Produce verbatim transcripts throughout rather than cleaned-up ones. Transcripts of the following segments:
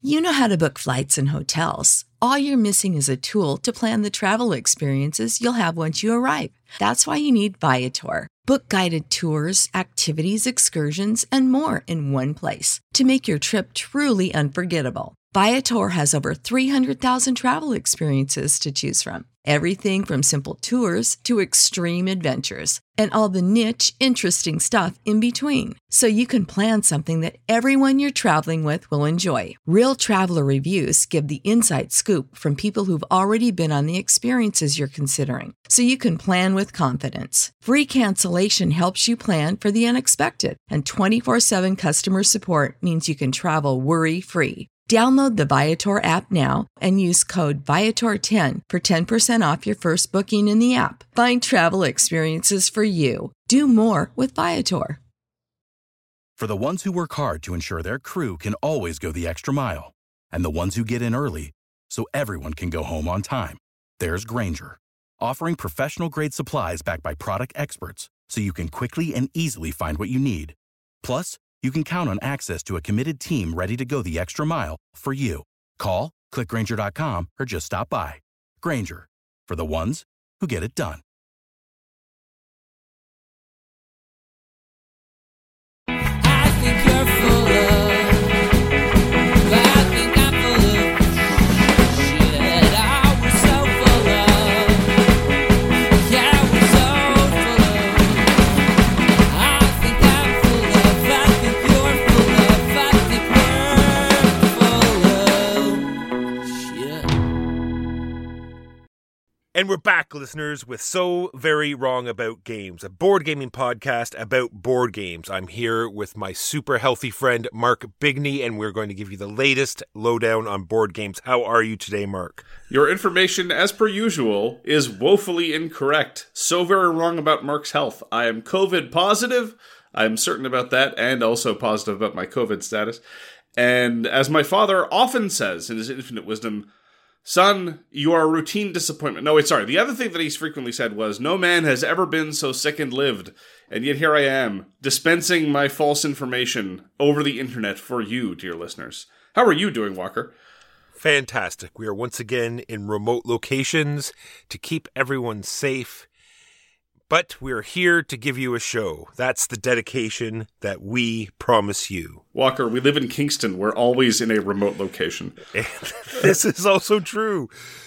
You know how to book flights and hotels. All you're missing is a tool to plan the travel experiences you'll have once you arrive. That's why you need Viator. Book guided tours, activities, excursions, and more in one place to make your trip truly unforgettable. Viator has over three hundred thousand travel experiences to choose from. Everything from simple tours to extreme adventures and all the niche, interesting stuff in between. So you can plan something that everyone you're traveling with will enjoy. Real traveler reviews give the inside scoop from people who've already been on the experiences you're considering. So you can plan with confidence. Free cancellation helps you plan for the unexpected. And twenty-four seven customer support means you can travel worry-free. Download the Viator app now and use code Viator ten for ten percent off your first booking in the app. Find travel experiences for you. Do more with Viator. For the ones who work hard to ensure their crew can always go the extra mile, and the ones who get in early so everyone can go home on time, there's Grainger, offering professional-grade supplies backed by product experts so you can quickly and easily find what you need. Plus, you can count on access to a committed team ready to go the extra mile for you. Call, click Grainger dot com, or just stop by. Grainger, for the ones who get it done. I think you're full of, I think I'm full of shit. I was so full of, yeah, I was so full of. I think I'm full of, I think you're full of, I think we're full of shit. And we're back, listeners, with So Very Wrong About Games, a board gaming podcast about board games. I'm here with my super healthy friend, Mark Bigney, and we're going to give you the latest lowdown on board games. How are you today, Mark? Your information, as per usual, is woefully incorrect. So very wrong about Mark's health. I am COVID positive. I'm certain about that, and also positive about my COVID status. And as my father often says in his infinite wisdom, son, you are a routine disappointment. No, wait, sorry. The other thing that he's frequently said was, no man has ever been so sick and lived. And yet here I am, dispensing my false information over the internet for you, dear listeners. How are you doing, Walker? Fantastic. We are once again in remote locations to keep everyone safe. But we're here to give you a show. That's the dedication that we promise you. Walker, we live in Kingston. We're always in a remote location. And this is also true.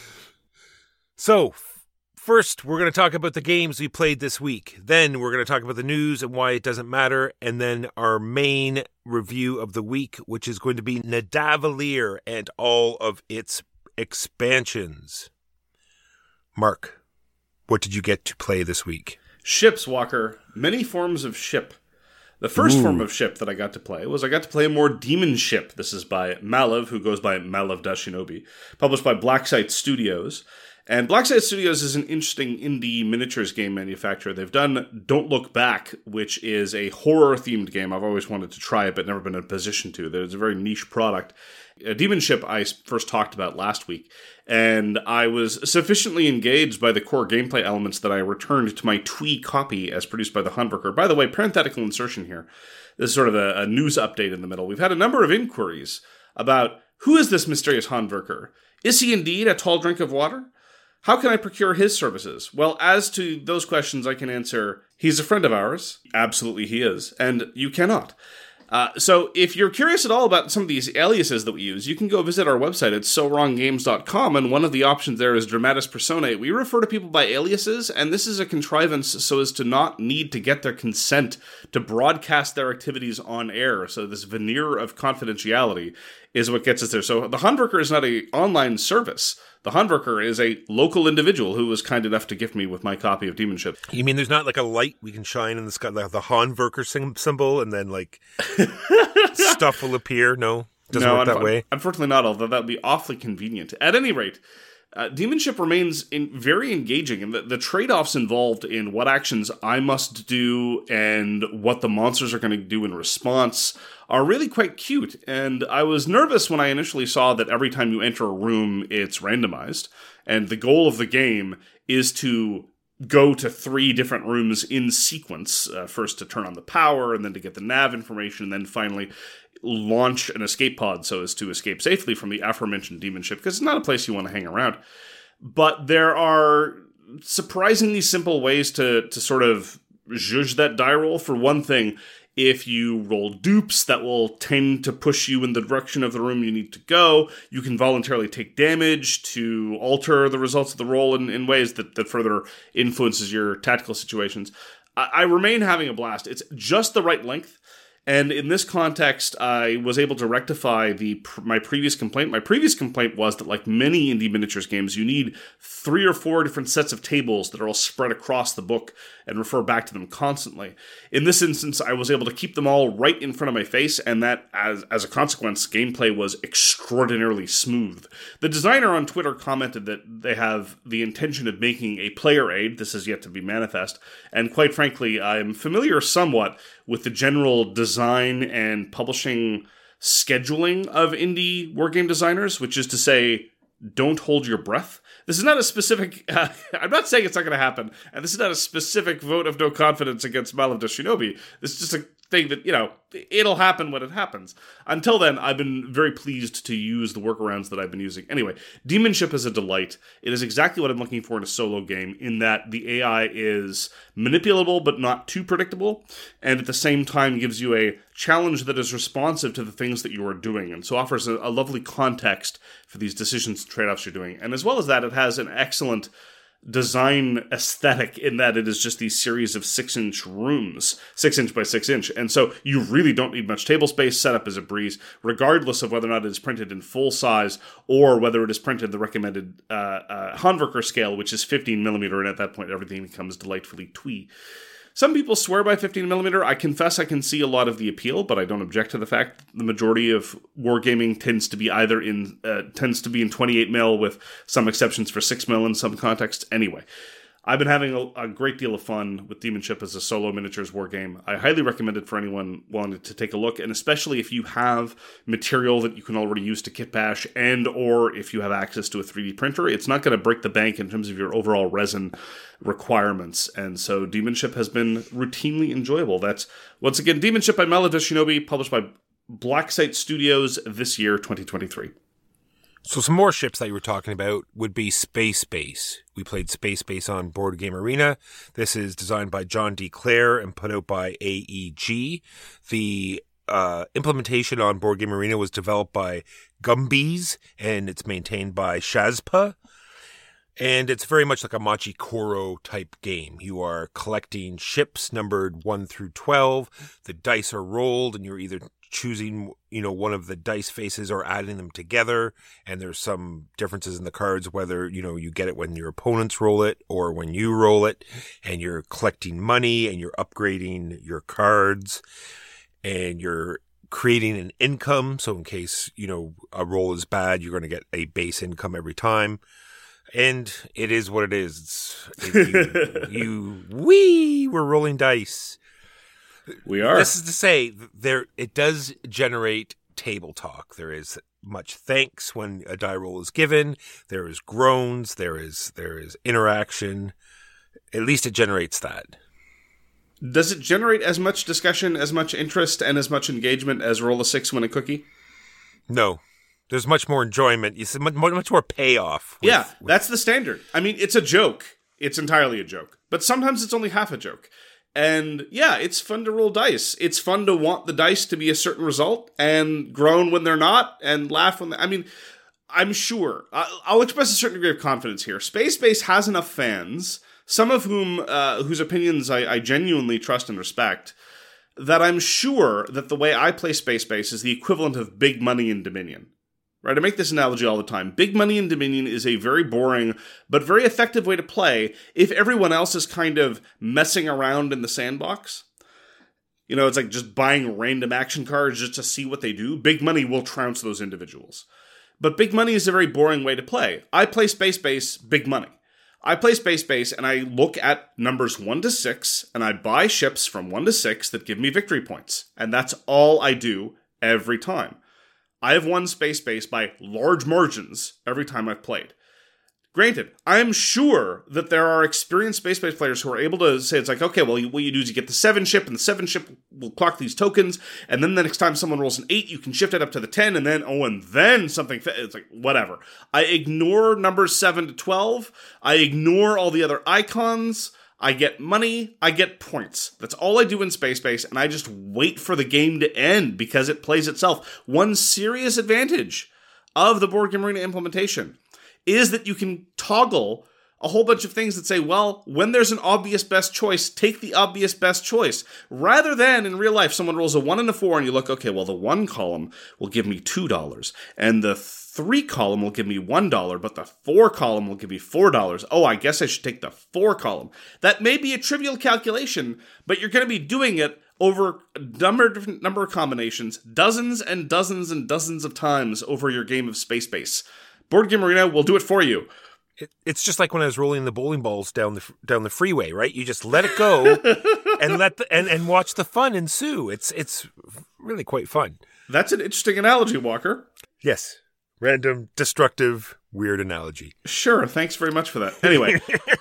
So, first, we're going to talk about the games we played this week. Then we're going to talk about the news and why it doesn't matter. And then our main review of the week, which is going to be Nidavellir and all of its expansions. Mark, what did you get to play this week? Ships, Walker. Many forms of ship. The first Ooh. form of ship that I got to play was I got to play a more demon ship. This is by Malev, who goes by Malev Dashinobi, published by Blacksite Studios. And Blacksite Studios is an interesting indie miniatures game manufacturer. They've done Don't Look Back, which is a horror-themed game. I've always wanted to try it, but never been in a position to. It's a very niche product. A Demon Ship I first talked about last week, and I was sufficiently engaged by the core gameplay elements that I returned to my Twee copy as produced by the Hundwerker. By the way, parenthetical insertion here. This is sort of a, a news update in the middle. We've had a number of inquiries about who is this mysterious Hundwerker? Is he indeed a tall drink of water? How can I procure his services? Well, as to those questions, I can answer, he's a friend of ours. Absolutely he is. And you cannot. Uh, so if you're curious at all about some of these aliases that we use, you can go visit our website at so wrong games dot com, and one of the options there is Dramatis Personae. We refer to people by aliases, and this is a contrivance so as to not need to get their consent to broadcast their activities on air. So this veneer of confidentiality is what gets us there. So the Hundwerker is not an online service. The Hundwerker is a local individual who was kind enough to gift me with my copy of Demon Ship. You mean there's not like a light we can shine in the sky, like the Hundwerker symbol, and then like stuff will appear? No, doesn't no, work that unf- way. Unfortunately, not. Although that would be awfully convenient. At any rate, uh, Demon Ship remains in very engaging, and the, the trade-offs involved in what actions I must do and what the monsters are going to do in response are really quite cute. And I was nervous when I initially saw that every time you enter a room, it's randomized, and the goal of the game is to go to three different rooms in sequence, uh, first to turn on the power, and then to get the nav information, and then finally launch an escape pod so as to escape safely from the aforementioned demon ship, because it's not a place you want to hang around. But there are surprisingly simple ways to, to sort of zhuzh that die roll. For one thing, if you roll dupes, that will tend to push you in the direction of the room you need to go. You can voluntarily take damage to alter the results of the roll in, in ways that, that further influences your tactical situations. I, I remain having a blast. It's just the right length. And in this context, I was able to rectify the my previous complaint. My previous complaint was that, like many indie miniatures games, you need three or four different sets of tables that are all spread across the book and refer back to them constantly. In this instance, I was able to keep them all right in front of my face, and that, as, as a consequence, gameplay was extraordinarily smooth. The designer on Twitter commented that they have the intention of making a player aid. This is yet to be manifest, and quite frankly, I'm familiar somewhat with the general design and publishing scheduling of indie wargame designers, which is to say, don't hold your breath. This is not a specific, uh, I'm not saying it's not going to happen, and this is not a specific vote of no confidence against Mal of Shinobi. This is just a thing that, you know, it'll happen when it happens. Until then, I've been very pleased to use the workarounds that I've been using. Anyway, Demon Ship is a delight. It is exactly what I'm looking for in a solo game, in that the A I is manipulable but not too predictable, and at the same time gives you a challenge that is responsive to the things that you are doing, and so offers a, a lovely context for these decisions and trade-offs you're doing. And as well as that, it has an excellent design aesthetic in that it is just these series of six inch rooms, six inch by six inch. And so you really don't need much table space. Setup is a breeze, regardless of whether or not it is printed in full size or whether it is printed the recommended uh, uh, Handwerker scale, which is fifteen millimeter. And at that point, everything becomes delightfully twee. Some people swear by fifteen millimeter. I confess I can see a lot of the appeal, but I don't object to the fact that the majority of wargaming tends to be either in uh, tends to be in twenty-eight mil, with some exceptions for six mil in some contexts. Anyway, I've been having a, a great deal of fun with Demon Ship as a solo miniatures wargame. I highly recommend it for anyone wanting to take a look, and especially if you have material that you can already use to kit bash, and or if you have access to a three D printer. It's not going to break the bank in terms of your overall resin requirements, and so Demon Ship has been routinely enjoyable. That's, once again, Demon Ship by Mal of Shinobi, published by Blacksite Studios this year, twenty twenty-three. So some more ships that you were talking about would be Space Base. We played Space Base on Board Game Arena. This is designed by John D. Clare and put out by A E G. The uh, implementation on Board Game Arena was developed by Gumbees, and it's maintained by Shazpa. And it's very much like a Machi Koro type game. You are collecting ships numbered one through twelve. The dice are rolled, and you're either choosing, you know, one of the dice faces or adding them together. And there's some differences in the cards, whether, you know, you get it when your opponents roll it or when you roll it. And you're collecting money and you're upgrading your cards and you're creating an income. So in case, you know, a roll is bad, you're going to get a base income every time. And it is what it is. It's, it, you, you, wee, we're rolling dice. We are. This is to say, there it does generate table talk. There is much thanks when a die roll is given. There is groans. There is there is interaction. At least it generates that. Does it generate as much discussion, as much interest, and as much engagement as roll a six, win a cookie? No. There's much more enjoyment. You see much, much more payoff. With, yeah, with... that's the standard. I mean, it's a joke. It's entirely a joke. But sometimes it's only half a joke. And yeah, it's fun to roll dice. It's fun to want the dice to be a certain result and groan when they're not and laugh when they... I mean, I'm sure. I'll express a certain degree of confidence here. Space Base has enough fans, some of whom uh, whose opinions I, I genuinely trust and respect, that I'm sure that the way I play Space Base is the equivalent of Big Money in Dominion. Right, I make this analogy all the time. Big Money in Dominion is a very boring but very effective way to play if everyone else is kind of messing around in the sandbox. You know, it's like just buying random action cards just to see what they do. Big Money will trounce those individuals. But Big Money is a very boring way to play. I play Space Base Big Money. I play Space Base and I look at numbers one to six and I buy ships from one to six that give me victory points. And that's all I do every time. I have won Space Base by large margins every time I've played. Granted, I'm sure that there are experienced space-based players who are able to say, it's like, okay, well, what you do is you get the seven ship, and the seven ship will clock these tokens, and then the next time someone rolls an eight, you can shift it up to the ten, and then, oh, and then something, it's like, whatever. I ignore numbers seven to twelve. I ignore all the other icons. I get money. I get points. That's all I do in space-based, and I just wait for the game to end because it plays itself. One serious advantage of the Board Game Arena implementation is that you can toggle a whole bunch of things that say, well, when there's an obvious best choice, take the obvious best choice. Rather than in real life, someone rolls a one and a four and you look, okay, well, the one column will give me two dollars and the three column will give me one dollar, but the four column will give me four dollars. Oh, I guess I should take the four column. That may be a trivial calculation, but you're going to be doing it over a number of different number of combinations, dozens and dozens and dozens of times over your game of Space Base. Board Game Arena will do it for you. It, it's just like when I was rolling the bowling balls down the down the freeway, right? You just let it go and let the, and, and watch the fun ensue. It's it's really quite fun. That's an interesting analogy, Walker. Yes. Random, destructive, weird analogy. Sure. Thanks very much for that. Anyway,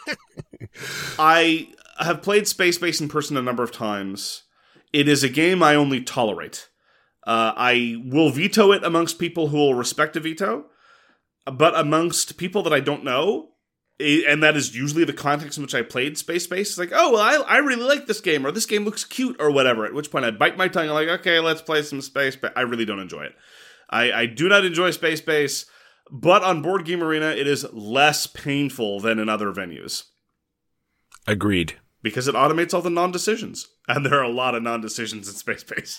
I have played Space Base in person a number of times. It is a game I only tolerate. Uh, I will veto it amongst people who will respect a veto. But amongst people that I don't know, and that is usually the context in which I played Space Base, it's like, oh, well, I, I really like this game, or this game looks cute, or whatever, at which point I bite my tongue, I'm like, okay, let's play some Space Base. I really don't enjoy it. I, I do not enjoy Space Base, but on Board Game Arena, it is less painful than in other venues. Agreed. Because it automates all the non-decisions. And there are a lot of non-decisions in Space Base.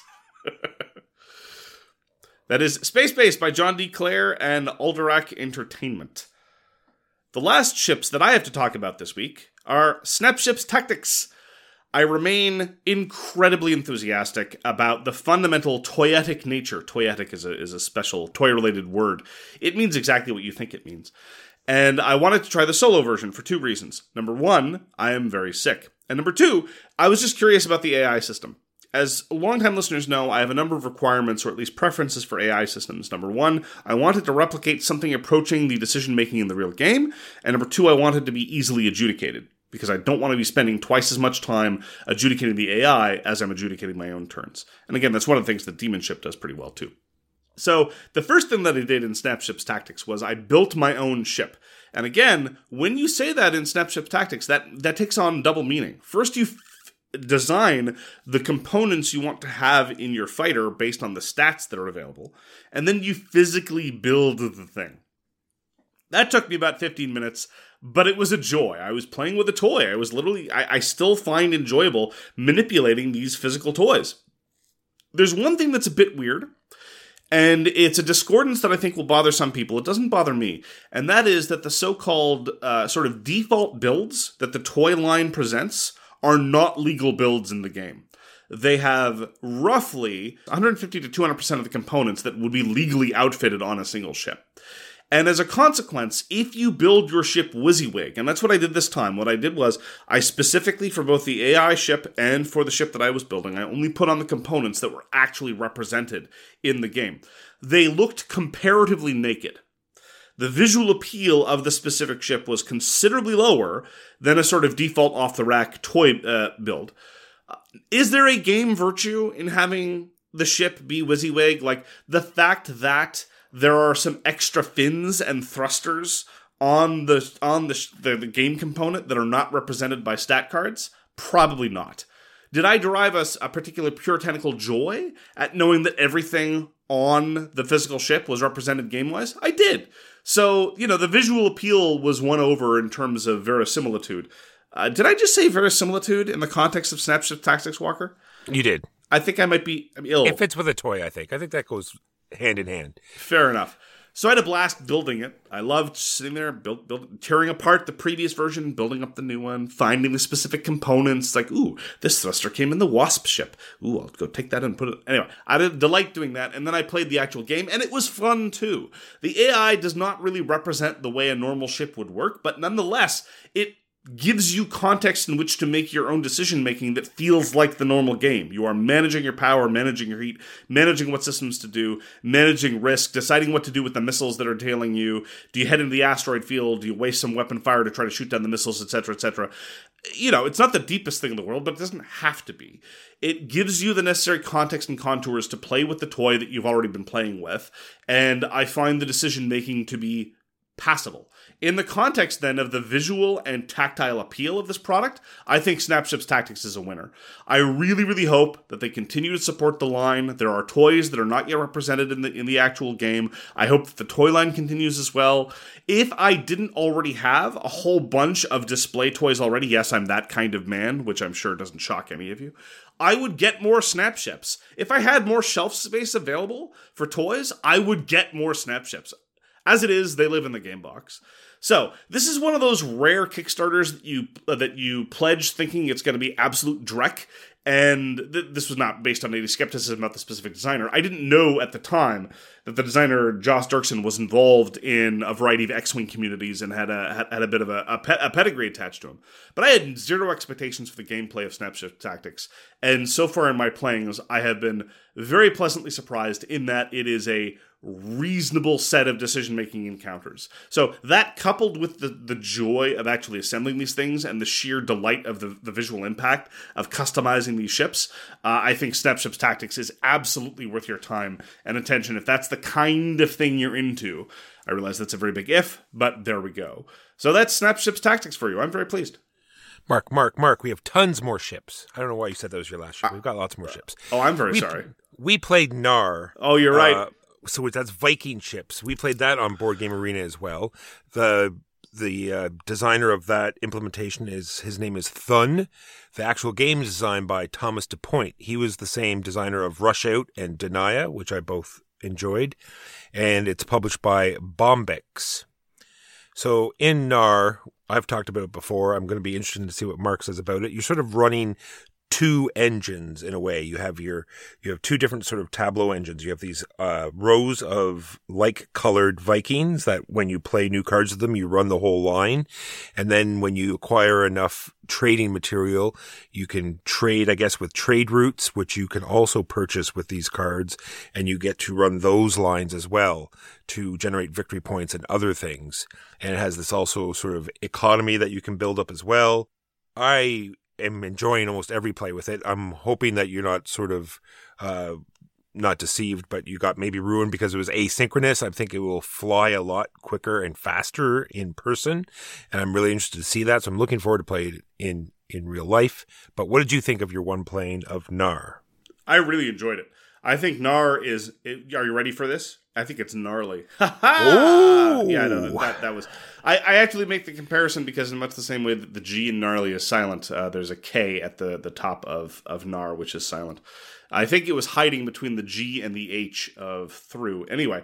That is Space Base by John D. Clare and Alderac Entertainment. The last ships that I have to talk about this week are Snapships Tactics. I remain incredibly enthusiastic about the fundamental toyetic nature. Toyetic is a, is a special toy-related word. It means exactly what you think it means. And I wanted to try the solo version for two reasons. Number one, I am very sick. And number two, I was just curious about the A I system. As longtime listeners know, I have a number of requirements, or at least preferences for A I systems. Number one, I wanted to replicate something approaching the decision-making in the real game. And number two, I wanted to be easily adjudicated, because I don't want to be spending twice as much time adjudicating the A I as I'm adjudicating my own turns. And again, that's one of the things that Demon Ship does pretty well, too. So the first thing that I did in Snapships Tactics was I built my own ship. And again, when you say that in Snapships Tactics, that, that takes on double meaning. First, you design the components you want to have in your fighter based on the stats that are available, and then you physically build the thing. That took me about fifteen minutes, but it was a joy. I was playing with a toy. I was literally, I, I still find enjoyable manipulating these physical toys. There's one thing that's a bit weird, and it's a discordance that I think will bother some people. It doesn't bother me, and that is that the so-called uh, sort of default builds that the toy line presents are not legal builds in the game. They have roughly one hundred fifty to two hundred percent of the components that would be legally outfitted on a single ship. And as a consequence, if you build your ship WYSIWYG, and that's what I did this time, what I did was I specifically, for both the A I ship and for the ship that I was building, I only put on the components that were actually represented in the game. They looked comparatively naked. The visual appeal of the specific ship was considerably lower than a sort of default off-the-rack toy uh, build. Uh, is there a game virtue in having the ship be WYSIWYG? Like, the fact that there are some extra fins and thrusters on the on the, the, the game component that are not represented by stat cards? Probably not. Did I derive a, a particular puritanical joy at knowing that everything on the physical ship was represented game-wise? I did. So, you know, the visual appeal was won over in terms of verisimilitude. Uh, did I just say verisimilitude in the context of Snapship Tactics, Walker? You did. I think I might be I'm ill. It fits with a toy, I think. I think that goes hand in hand. Fair enough. So I had a blast building it. I loved sitting there, build, build, tearing apart the previous version, building up the new one, finding the specific components. Like, ooh, this thruster came in the Wasp ship. Ooh, I'll go take that and put it. Anyway, I did delight doing that. And then I played the actual game, and it was fun too. The A I does not really represent the way a normal ship would work, but nonetheless, it gives you context in which to make your own decision making that feels like the normal game. You are managing your power, managing your heat, managing what systems to do, managing risk, deciding what to do with the missiles that are tailing you. Do you head into the asteroid field? Do you waste some weapon fire to try to shoot down the missiles, et cetera, et cetera? You know, it's not the deepest thing in the world, but it doesn't have to be. It gives you the necessary context and contours to play with the toy that you've already been playing with, and I find the decision making to be passable. In the context, then, of the visual and tactile appeal of this product, I think Snapships Tactics is a winner. I really, really hope that they continue to support the line. There are toys that are not yet represented in the in the actual game. I hope that the toy line continues as well. If I didn't already have a whole bunch of display toys already, yes, I'm that kind of man, which I'm sure doesn't shock any of you, I would get more Snapships. If I had more shelf space available for toys, I would get more Snapships. As it is, they live in the game box. So, this is one of those rare Kickstarters that you uh, that you pledge thinking it's going to be absolute dreck, and th- this was not based on any skepticism about the specific designer. I didn't know at the time that the designer, Joss Dirksen, was involved in a variety of X-Wing communities and had a had, had a bit of a, a, pe- a pedigree attached to him. But I had zero expectations for the gameplay of Snapship Tactics, and so far in my playings, I have been very pleasantly surprised in that it is a reasonable set of decision-making encounters. So that, coupled with the, the joy of actually assembling these things and the sheer delight of the, the visual impact of customizing these ships, uh, I think Snapships Tactics is absolutely worth your time and attention if that's the kind of thing you're into. I realize that's a very big if, but there we go. So that's Snapships Tactics for you. I'm very pleased. Mark, Mark, Mark, we have tons more ships. I don't know why you said that was your last ship. We've got lots more ships. Oh, I'm very we, sorry. We played Gnar. Oh, you're right. Uh, So that's Viking ships. We played that on Board Game Arena as well. The the uh, designer of that implementation is his name is Thun. The actual game is designed by Thomas DuPont. He was the same designer of Rush Out and Denia, which I both enjoyed, and it's published by Bombyx. So in Gnar, I've talked about it before. I'm going to be interested to see what Mark says about it. You're sort of running two engines in a way. You have your you have two different sort of tableau engines. You have these uh, rows of like colored Vikings that when you play new cards with them, you run the whole line. And then when you acquire enough trading material, you can trade, I guess, with trade routes, which you can also purchase with these cards. And you get to run those lines as well to generate victory points and other things. And it has this also sort of economy that you can build up as well. I am enjoying almost every play with it. I'm hoping that you're not sort of uh, not deceived, but you got maybe ruined because it was asynchronous. I think it will fly a lot quicker and faster in person, and I'm really interested to see that. So I'm looking forward to play it in in real life. But what did you think of your one playing of Gnar? I really enjoyed it. I think Gnar is. It, are you ready for this? I think it's gnarly. Ha ha! Yeah, no, that that was. I, I actually make the comparison because in much the same way that the G in gnarly is silent, uh, there's a K at the, the top of of Gnar, which is silent. I think it was hiding between the G and the H of through. Anyway,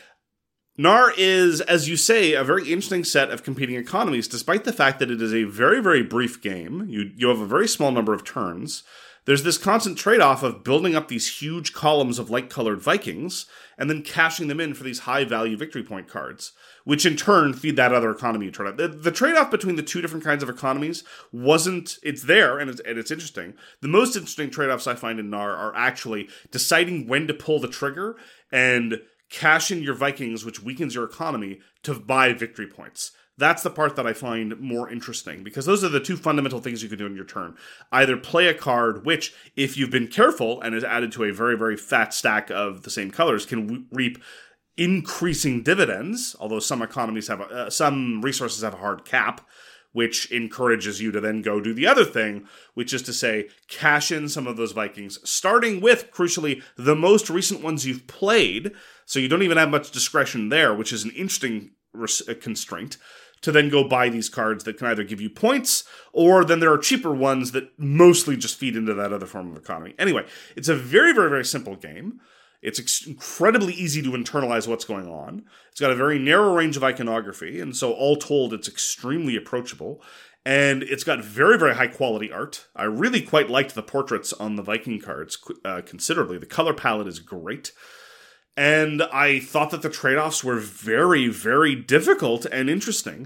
Gnar is, as you say, a very interesting set of competing economies, despite the fact that it is a very, very brief game. You you have a very small number of turns. There's this constant trade-off of building up these huge columns of light-colored Vikings and then cashing them in for these high-value victory point cards, which in turn feed that other economy you turn up. The, the trade-off between the two different kinds of economies wasn't... It's there, and it's, and it's interesting. The most interesting trade-offs I find in Gnar are actually deciding when to pull the trigger and cash in your Vikings, which weakens your economy, to buy victory points. That's the part that I find more interesting, because those are the two fundamental things you can do in your turn. Either play a card which, if you've been careful and is added to a very, very fat stack of the same colors, can w- reap increasing dividends, although some economies have, a, uh, some resources have a hard cap, which encourages you to then go do the other thing, which is to say, cash in some of those Vikings, starting with, crucially, the most recent ones you've played, so you don't even have much discretion there, which is an interesting res- constraint, to then go buy these cards that can either give you points, or then there are cheaper ones that mostly just feed into that other form of economy. Anyway, it's a very, very, very simple game. It's ex- incredibly easy to internalize what's going on. It's got a very narrow range of iconography, and so all told, it's extremely approachable. And it's got very, very high-quality art. I really quite liked the portraits on the Viking cards uh, considerably. The color palette is great. And I thought that the trade-offs were very, very difficult and interesting.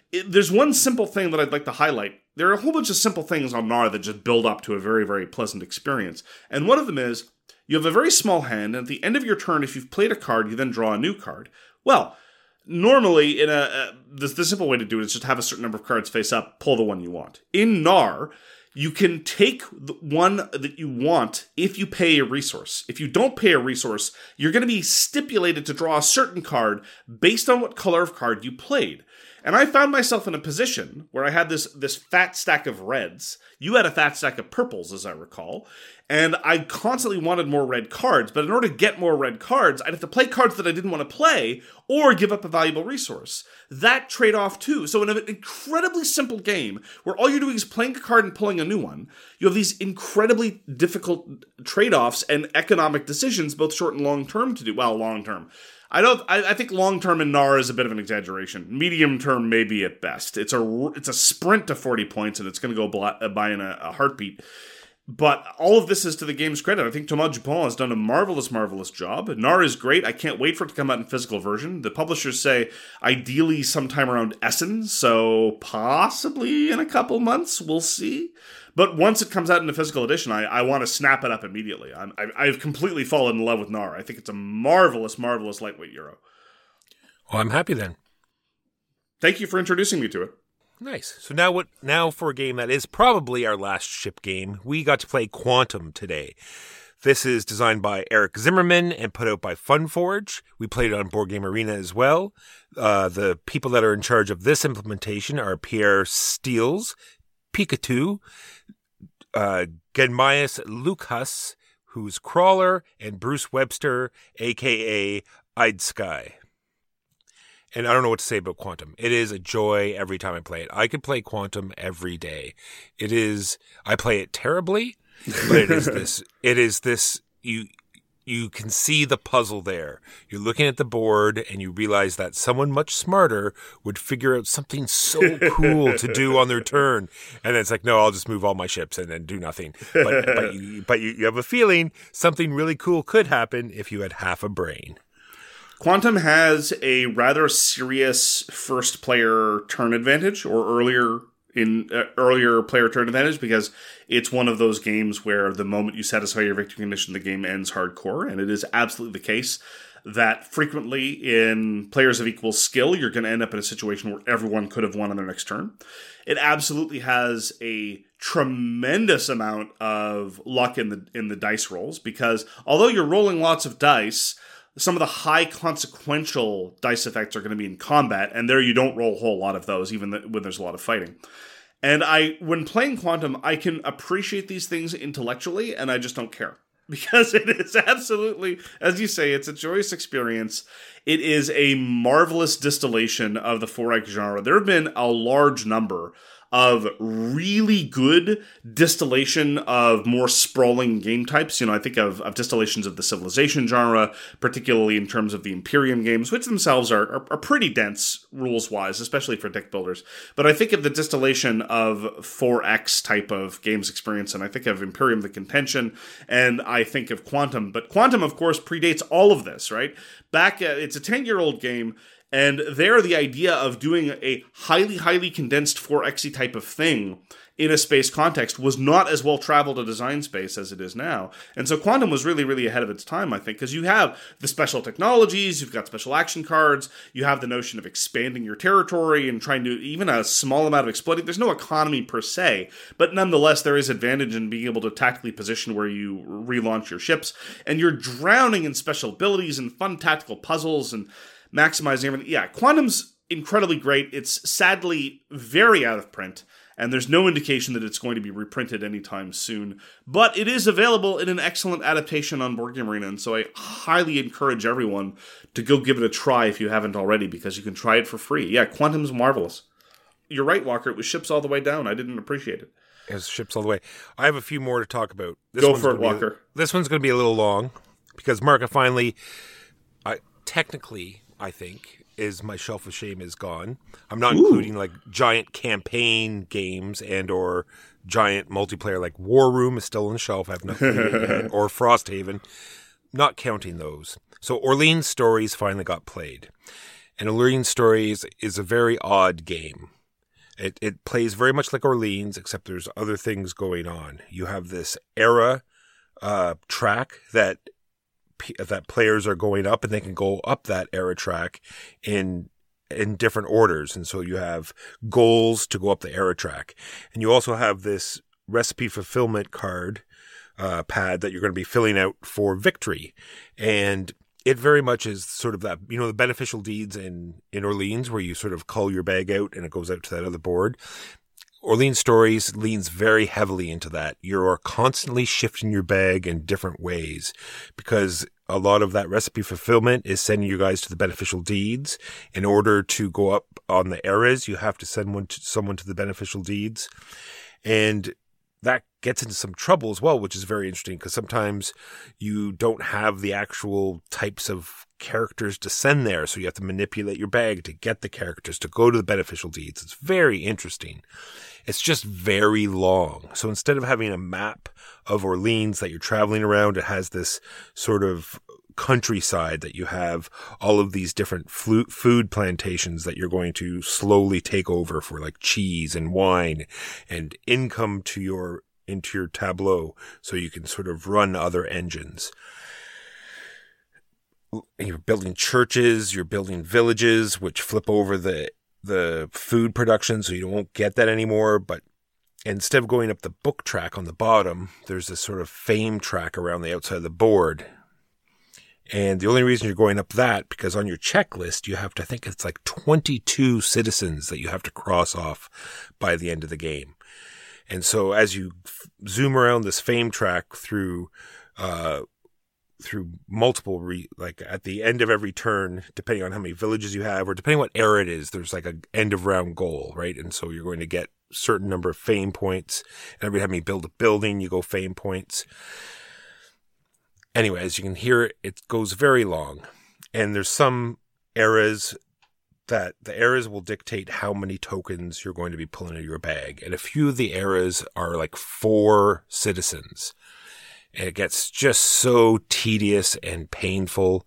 it, there's one simple thing that I'd like to highlight. There are a whole bunch of simple things on Gnar that just build up to a very, very pleasant experience. And one of them is, you have a very small hand, and at the end of your turn, if you've played a card, you then draw a new card. Well, normally, in a uh, the, the simple way to do it is just have a certain number of cards face up, pull the one you want. In Gnar, you can take the one that you want if you pay a resource. If you don't pay a resource, you're going to be stipulated to draw a certain card based on what color of card you played. And I found myself in a position where I had this, this fat stack of reds. You had a fat stack of purples, as I recall. And I constantly wanted more red cards. But in order to get more red cards, I'd have to play cards that I didn't want to play or give up a valuable resource. That trade-off too. So in an incredibly simple game where all you're doing is playing a card and pulling a new one, you have these incredibly difficult trade-offs and economic decisions, both short and long-term to do. Well, long-term. I don't. I, I think long term in Gnar is a bit of an exaggeration. Medium term, maybe at best. It's a it's a sprint to forty points, and it's going to go by in a, a heartbeat. But all of this is to the game's credit. I think Thomas Dupont has done a marvelous, marvelous job. Gnar is great. I can't wait for it to come out in physical version. The publishers say ideally sometime around Essen, so possibly in a couple months. We'll see. But once it comes out in a physical edition, I, I want to snap it up immediately. I'm, I, I've completely fallen in love with Gnar. I think it's a marvelous, marvelous lightweight Euro. Well, I'm happy then. Thank you for introducing me to it. Nice. So now what? Now for a game that is probably our last ship game, we got to play Quantum today. This is designed by Eric Zimmerman and put out by Funforge. We played it on Board Game Arena as well. Uh, the people that are in charge of this implementation are Pierre Steels, Pikachu, uh, Genmaias Lukas, who's Crawler, and Bruce Webster, a k a. I'd Sky. And I don't know what to say about Quantum. It is a joy every time I play it. I could play Quantum every day. It is, I play it terribly, but it is this, it is this, you, you can see the puzzle there. You're looking at the board and you realize that someone much smarter would figure out something so cool to do on their turn. And then it's like, no, I'll just move all my ships and then do nothing. But, but, you, but you, you have a feeling something really cool could happen if you had half a brain. Quantum has a rather serious first player turn advantage, or earlier in uh, earlier player turn advantage, because it's one of those games where the moment you satisfy your victory condition, the game ends hardcore, and it is absolutely the case that frequently in players of equal skill, you're going to end up in a situation where everyone could have won on their next turn. It absolutely has a tremendous amount of luck in the in the dice rolls, because although you're rolling lots of dice, some of the high consequential dice effects are going to be in combat, and there you don't roll a whole lot of those, even when there's a lot of fighting. And I, when playing Quantum, I can appreciate these things intellectually, and I just don't care. Because it is absolutely, as you say, it's a joyous experience. It is a marvelous distillation of the four X genre. There have been a large number of really good distillation of more sprawling game types. You know, I think of, of distillations of the Civilization genre, particularly in terms of the Imperium games, which themselves are, are, are pretty dense rules-wise, especially for deck builders. But I think of the distillation of four X type of games experience, and I think of Imperium the Contention, and I think of Quantum. But Quantum, of course, predates all of this, right? Back, uh, it's a ten-year-old game, and there, the idea of doing a highly, highly condensed four X-y type of thing in a space context was not as well traveled a design space as it is now. And so Quantum was really, really ahead of its time, I think, because you have the special technologies, you've got special action cards, you have the notion of expanding your territory and trying to, even a small amount of exploiting. There's no economy per se, but nonetheless, there is advantage in being able to tactically position where you relaunch your ships, and you're drowning in special abilities and fun tactical puzzles and maximizing everything. Yeah, Quantum's incredibly great. It's sadly very out of print, and there's no indication that it's going to be reprinted anytime soon. But it is available in an excellent adaptation on Board Game Arena, and so I highly encourage everyone to go give it a try if you haven't already, because you can try it for free. Yeah, Quantum's marvelous. You're right, Walker. It was ships all the way down. I didn't appreciate it. It was ships all the way. I have a few more to talk about. This go for it, Walker. A, this one's going to be a little long, because Mark, I finally, I technically... I think, is my Shelf of Shame is gone. I'm not Ooh. including like giant campaign games and or giant multiplayer like War Room is still on the shelf. I have not played it yet. Or Frosthaven. Not counting those. So Orleans Stories finally got played. And Orleans Stories is a very odd game. It it plays very much like Orleans, except there's other things going on. You have this era uh, track that that players are going up, and they can go up that era track in in different orders. And so you have goals to go up the era track, and you also have this recipe fulfillment card uh, pad that you're going to be filling out for victory. And it very much is sort of that, you know, the beneficial deeds in, in Orleans, where you sort of cull your bag out and it goes out to that other board. Orleans Stories leans very heavily into that. You're constantly shifting your bag in different ways, because a lot of that recipe fulfillment is sending you guys to the beneficial deeds. In order to go up on the eras, you have to send one to, someone to the beneficial deeds. And that gets into some trouble as well, which is very interesting, because sometimes you don't have the actual types of characters to send there. So you have to manipulate your bag to get the characters to go to the beneficial deeds. It's very interesting. It's just very long. So instead of having a map of Orleans that you're traveling around, it has this sort of countryside that you have all of these different flu- food plantations that you're going to slowly take over for, like cheese and wine and income to your into your tableau, so you can sort of run other engines. You're building churches, you're building villages, which flip over the the food production, so you won't get that anymore. But instead of going up the book track on the bottom, there's this sort of fame track around the outside of the board. And the only reason you're going up that, because on your checklist, you have to, I think it's like twenty-two citizens that you have to cross off by the end of the game. And so as you f- zoom around this fame track through, uh, through multiple, re- like at the end of every turn, depending on how many villages you have, or depending what era it is, there's like a end of round goal, right? And so you're going to get a certain number of fame points. And every time you build a building, you go fame points. Anyway, as you can hear, it goes very long. And there's some eras that the eras will dictate how many tokens you're going to be pulling out of your bag. And a few of the eras are like four citizens. And it gets just so tedious and painful.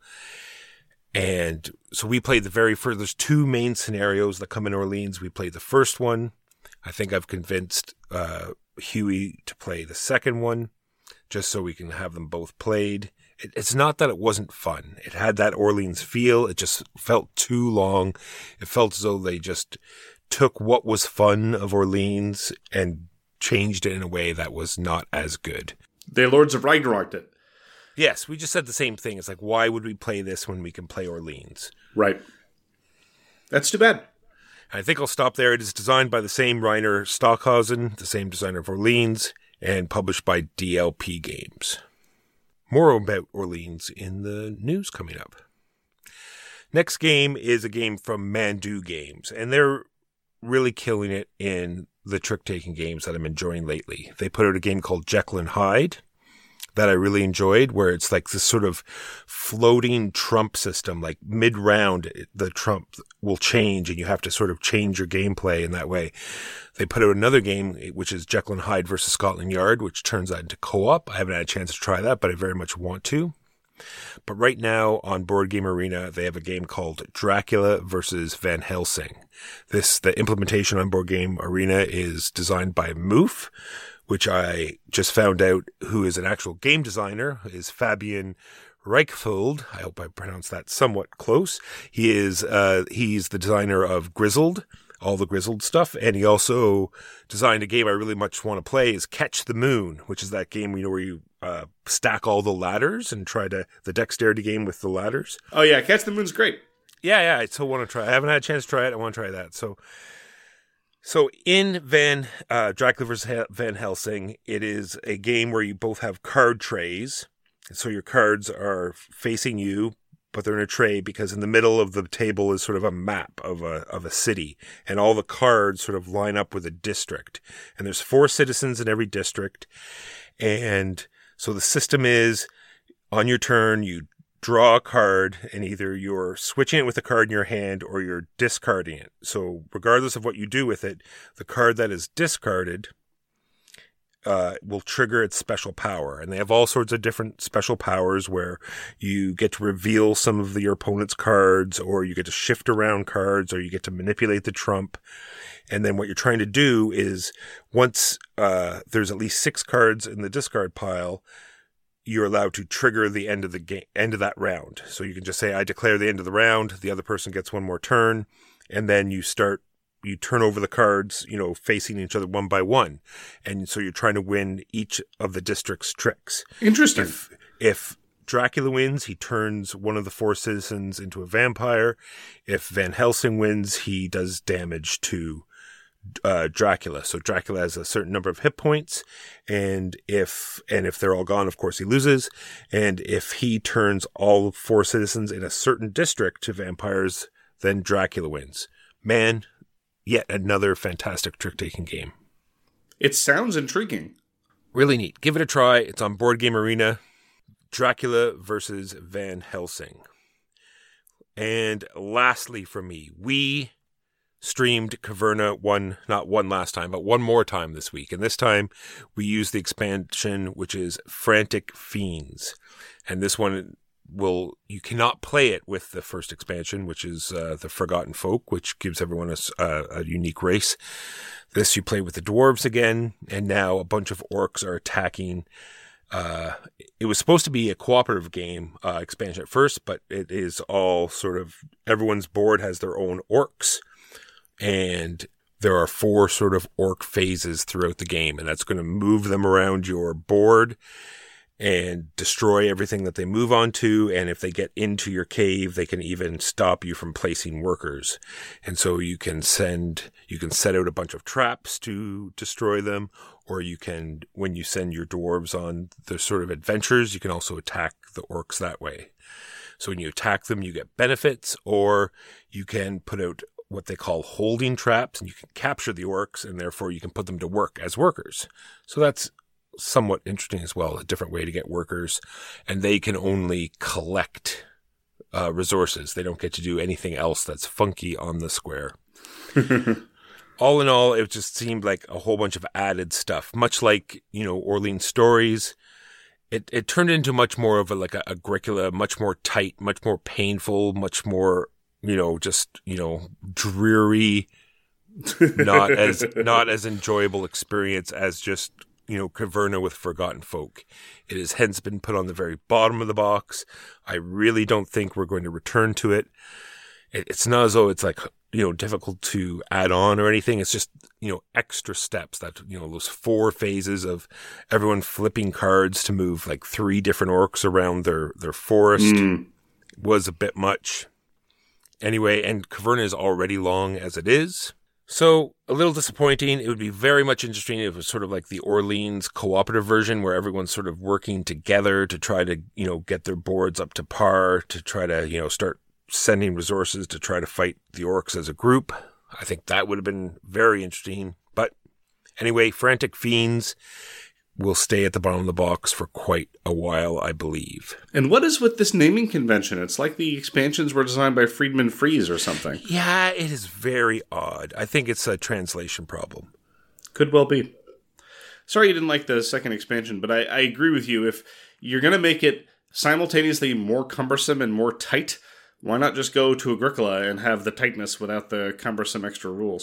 And so we played the very first, there's two main scenarios that come in Orleans. We played the first one. I think I've convinced uh, Huey to play the second one, just so we can have them both played. It, it's not that it wasn't fun. It had that Orleans feel. It just felt too long. It felt as though they just took what was fun of Orleans and changed it in a way that was not as good. They Lords of Ragnarok it. Yes, we just said the same thing. It's like, why would we play this when we can play Orleans? Right. That's too bad. I think I'll stop there. It is designed by the same Rainer Stockhausen, the same designer of Orleans, and published by D L P Games. More about Orleans in the news coming up. Next game is a game from Mandu Games, and they're really killing it in the trick-taking games that I'm enjoying lately. They put out a game called Jekyll and Hyde that I really enjoyed, where it's like this sort of floating trump system, like mid-round, the trump will change and you have to sort of change your gameplay in that way. They put out another game, which is Jekyll and Hyde versus Scotland Yard, which turns out into co-op. I haven't had a chance to try that, but I very much want to. But right now on Board Game Arena, they have a game called Dracula versus Van Helsing. This, the implementation on Board Game Arena is designed by Moof, which I just found out who is an actual game designer, is Fabian Reichfeld. I hope I pronounced that somewhat close. He is, uh, he's the designer of Grizzled, all the Grizzled stuff. And he also designed a game I really much want to play is Catch the Moon, which is that game, you know, where you, uh, stack all the ladders and try to, the dexterity game with the ladders. Oh yeah, Catch the Moon's great. Yeah, yeah, I still want to try. I haven't had a chance to try it. I want to try that. So, So in Van uh, Dracula versus Van Helsing, it is a game where you both have card trays. So your cards are facing you, but they're in a tray because in the middle of the table is sort of a map of a of a city, and all the cards sort of line up with a district. And there's four citizens in every district, and so the system is on your turn you draw a card, and either you're switching it with a card in your hand or you're discarding it. So regardless of what you do with it, the card that is discarded uh, will trigger its special power. And they have all sorts of different special powers where you get to reveal some of the, your opponent's cards, or you get to shift around cards, or you get to manipulate the trump. And then what you're trying to do is once uh, there's at least six cards in the discard pile, you're allowed to trigger the end of the game, end of that round. So you can just say, I declare the end of the round. The other person gets one more turn. And then you start, you turn over the cards, you know, facing each other one by one. And so you're trying to win each of the district's tricks. Interesting. If, if Dracula wins, he turns one of the four citizens into a vampire. If Van Helsing wins, he does damage to Uh, Dracula. So Dracula has a certain number of hit points, and if and if they're all gone, of course he loses. And if he turns all four citizens in a certain district to vampires, then Dracula wins. Man, yet another fantastic trick-taking game. It sounds intriguing. Really neat. Give it a try. It's on Board Game Arena. Dracula versus Van Helsing. And lastly for me, we streamed Caverna one, not one last time, but one more time this week. And this time we used the expansion, which is Frantic Fiends. And this one will, you cannot play it with the first expansion, which is uh, the Forgotten Folk, which gives everyone a, uh, a unique race. This you play with the dwarves again, and now a bunch of orcs are attacking. Uh, it was supposed to be a cooperative game uh, expansion at first, but it is all sort of, everyone's board has their own orcs. And there are four sort of orc phases throughout the game, and that's going to move them around your board and destroy everything that they move onto. And if they get into your cave, they can even stop you from placing workers. And so you can send, you can set out a bunch of traps to destroy them, or you can, when you send your dwarves on the sort of adventures, you can also attack the orcs that way. So when you attack them, you get benefits, or you can put out what they call holding traps, and you can capture the orcs, and therefore you can put them to work as workers. So that's somewhat interesting as well, a different way to get workers, and they can only collect uh, resources. They don't get to do anything else that's funky on the square. All in all, it just seemed like a whole bunch of added stuff, much like, you know, Orleans Stories. It it turned into much more of a, like a Agricola, much more tight, much more painful, much more, you know, just, you know, dreary, not as not as enjoyable experience as just, you know, Caverna with Forgotten Folk. It has hence been put on the very bottom of the box. I really don't think we're going to return to it. it. It's not as though it's like, you know, difficult to add on or anything. It's just, you know, extra steps that, you know, those four phases of everyone flipping cards to move like three different orcs around their, their forest mm. was a bit much. Anyway, and Caverna is already long as it is. So, a little disappointing. It would be very much interesting if it was sort of like the Orleans cooperative version where everyone's sort of working together to try to, you know, get their boards up to par, to try to, you know, start sending resources to try to fight the orcs as a group. I think that would have been very interesting. But anyway, Frantic Fiends will stay at the bottom of the box for quite a while, I believe. And what is with this naming convention? It's like the expansions were designed by Friedman Freeze or something. Yeah, it is very odd. I think it's a translation problem. Could well be. Sorry you didn't like the second expansion, but I, I agree with you. If you're going to make it simultaneously more cumbersome and more tight, why not just go to Agricola and have the tightness without the cumbersome extra rules?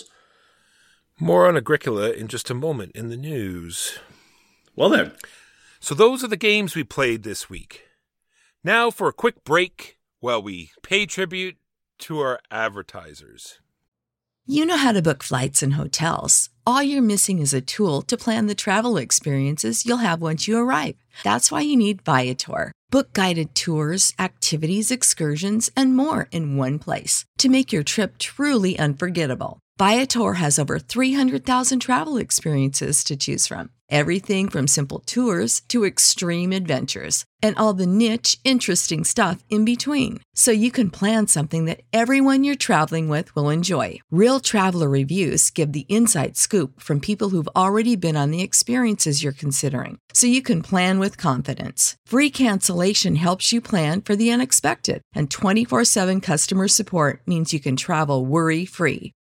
More on Agricola in just a moment in the news. Well then. So those are the games we played this week. Now for a quick break while we pay tribute to our advertisers. You know how to book flights and hotels. All you're missing is a tool to plan the travel experiences you'll have once you arrive. That's why you need Viator. Book guided tours, activities, excursions, and more in one place to make your trip truly unforgettable. Viator has over three hundred thousand travel experiences to choose from. Everything from simple tours to extreme adventures and all the niche, interesting stuff in between. So you can plan something that everyone you're traveling with will enjoy. Real traveler reviews give the inside scoop from people who've already been on the experiences you're considering. So you can plan with confidence. Free cancellation helps you plan for the unexpected. And twenty-four seven customer support means you can travel worry-free.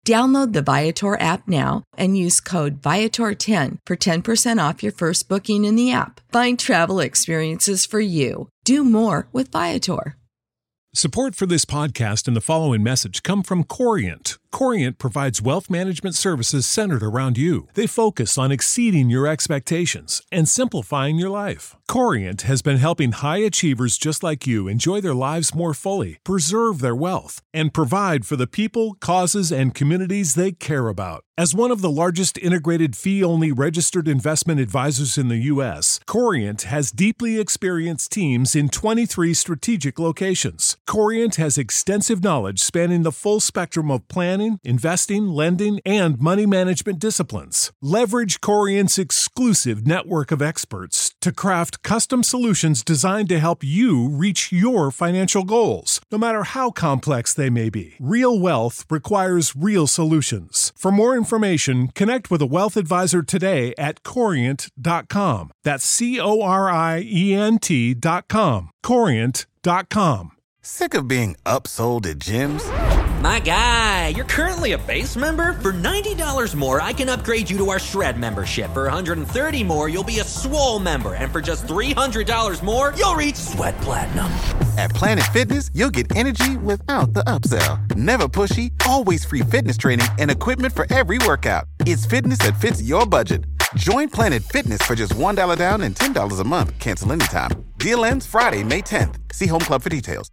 Download the Viator app now and use code Viator ten for ten percent off your first booking in the app. Find travel experiences for you. Do more with Viator. Support for this podcast and the following message come from Corient. Corient provides wealth management services centered around you. They focus on exceeding your expectations and simplifying your life. Corient has been helping high achievers just like you enjoy their lives more fully, preserve their wealth, and provide for the people, causes, and communities they care about. As one of the largest integrated fee-only registered investment advisors in the U S, Corient has deeply experienced teams in twenty-three strategic locations. Corient has extensive knowledge spanning the full spectrum of planning, investing, lending, and money management disciplines. Leverage Corient's exclusive network of experts to craft custom solutions designed to help you reach your financial goals, no matter how complex they may be. Real wealth requires real solutions. For more information, connect with a wealth advisor today at corient dot com. That's C O R I E N T dot com. corient dot com. Sick of being upsold at gyms? My guy, you're currently a base member? For ninety dollars more, I can upgrade you to our Shred membership. For one hundred thirty dollars more, you'll be a Swole member. And for just three hundred dollars more, you'll reach Sweat Platinum. At Planet Fitness, you'll get energy without the upsell. Never pushy, always free fitness training and equipment for every workout. It's fitness that fits your budget. Join Planet Fitness for just one dollar down and ten dollars a month. Cancel anytime. Deal ends Friday, May tenth. See Home Club for details.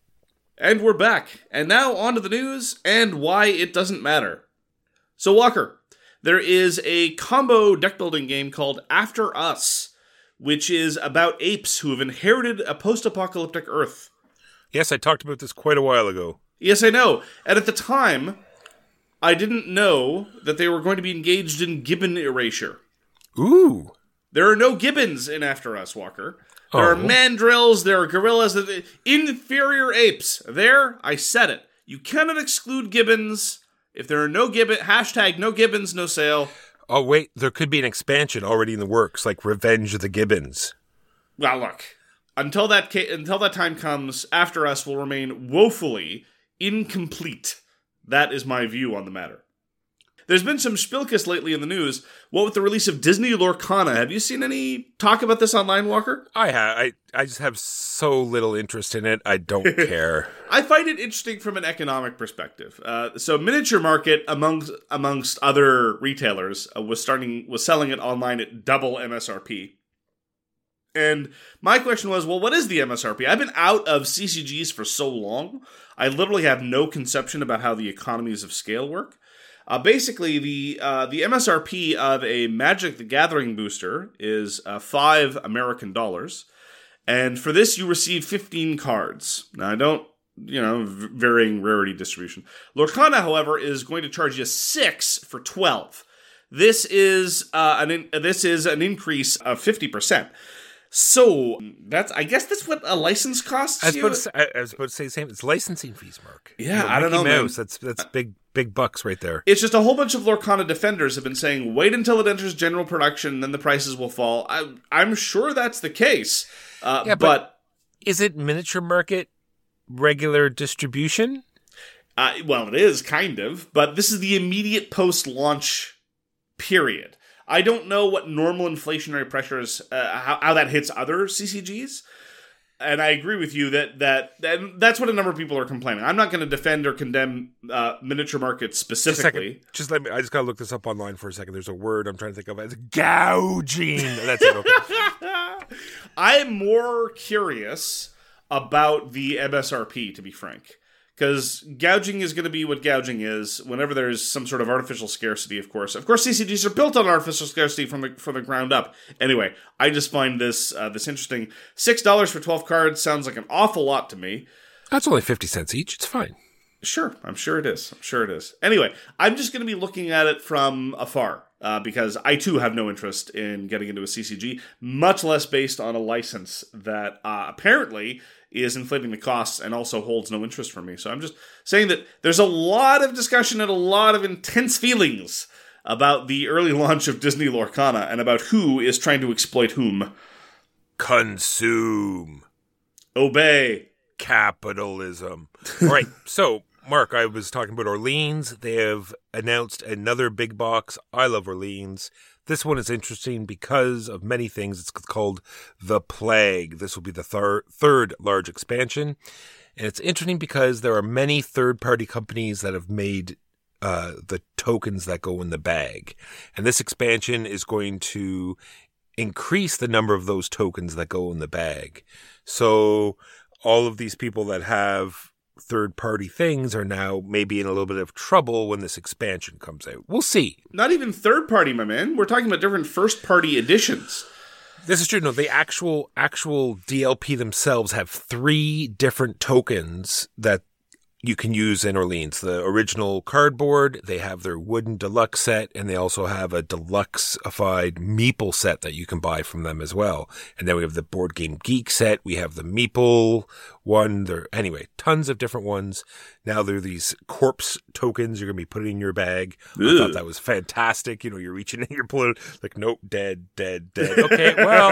And we're back. And now on to the news and why it doesn't matter. So Walker, there is a combo deck building game called After Us, which is about apes who have inherited a post-apocalyptic Earth. Yes, I talked about this quite a while ago. Yes, I know. And at the time, I didn't know that they were going to be engaged in gibbon erasure. Ooh. There are no gibbons in After Us, Walker. There Oh. are mandrills, there are gorillas, inferior apes. There, I said it. You cannot exclude gibbons. If there are no gibbon, hashtag no gibbons, no sale. Oh, wait, there could be an expansion already in the works, like Revenge of the Gibbons. Well, look, until that ca- until that time comes, After Us will remain woefully incomplete. That is my view on the matter. There's been some spilkus lately in the news. What with the release of Disney Lorcana? Have you seen any talk about this online, Walker? I ha- I I just have so little interest in it. I don't care. I find it interesting from an economic perspective. Uh, so, Miniature Market, amongst amongst other retailers, uh, was starting was selling it online at double M S R P. And my question was, well, what is the M S R P? I've been out of C C Gs for so long, I literally have no conception about how the economies of scale work. Uh, basically, the uh, the M S R P of a Magic the Gathering booster is uh, five American dollars, and for this you receive fifteen cards. Now, I don't, you know, v- varying rarity distribution. Lorcana, however, is going to charge you six for twelve. This is uh, an in- this is an increase of fifty percent. So that's, I guess that's what a license costs I was, you. about to say, I was about to say the same. It's licensing fees, Mark. Yeah, You know, I don't Mickey know, man. Mouse, That's that's big big bucks right there. It's just a whole bunch of Lorcana defenders have been saying, wait until it enters general production, then the prices will fall. I, I'm sure that's the case. Uh, Yeah, but, but is it Miniature Market regular distribution? uh, well, it is kind of, but this is the immediate post-launch period. I don't know what normal inflationary pressures, uh, how, how that hits other C C Gs. And I agree with you that, that, that that's what a number of people are complaining. I'm not going to defend or condemn uh, Miniature Market Just a specifically. second. Just let me. I just gotta look this up online for a second. There's a word I'm trying to think of. It's gouging. That's it. Okay. I'm more curious about the M S R P, to be frank. Because gouging is going to be what gouging is whenever there's some sort of artificial scarcity, of course. Of course, C C Gs are built on artificial scarcity from the from the ground up. Anyway, I just find this uh, this interesting. six dollars for twelve cards sounds like an awful lot to me. That's only fifty cents each. It's fine. Sure, I'm sure it is. I'm sure it is. Anyway, I'm just going to be looking at it from afar. Uh, because I too have no interest in getting into a C C G, much less based on a license that uh, apparently is inflating the costs and also holds no interest for me. So I'm just saying that there's a lot of discussion and a lot of intense feelings about the early launch of Disney Lorcana and about who is trying to exploit whom. Consume. Obey. Capitalism. All right. So, Mark, I was talking about Orleans. They have announced another big box. I love Orleans. This one is interesting because of many things. It's called The Plague. This will be the thir- third large expansion. And it's interesting because there are many third-party companies that have made uh, the tokens that go in the bag. And this expansion is going to increase the number of those tokens that go in the bag. So all of these people that have third-party things are now maybe in a little bit of trouble when this expansion comes out. We'll see. Not even third-party, my man. We're talking about different first-party editions. This is true. No, the actual actual D L P themselves have three different tokens that you can use in Orleans. The original cardboard, they have their wooden deluxe set, and they also have a deluxe-ified Meeple set that you can buy from them as well. And then we have the Board Game Geek set. We have the Meeple one. There, anyway, tons of different ones. Now there are these corpse tokens you're going to be putting in your bag. Ugh. I thought that was fantastic. You know, you're reaching in, you're pulling, like, nope, dead, dead, dead. Okay, well,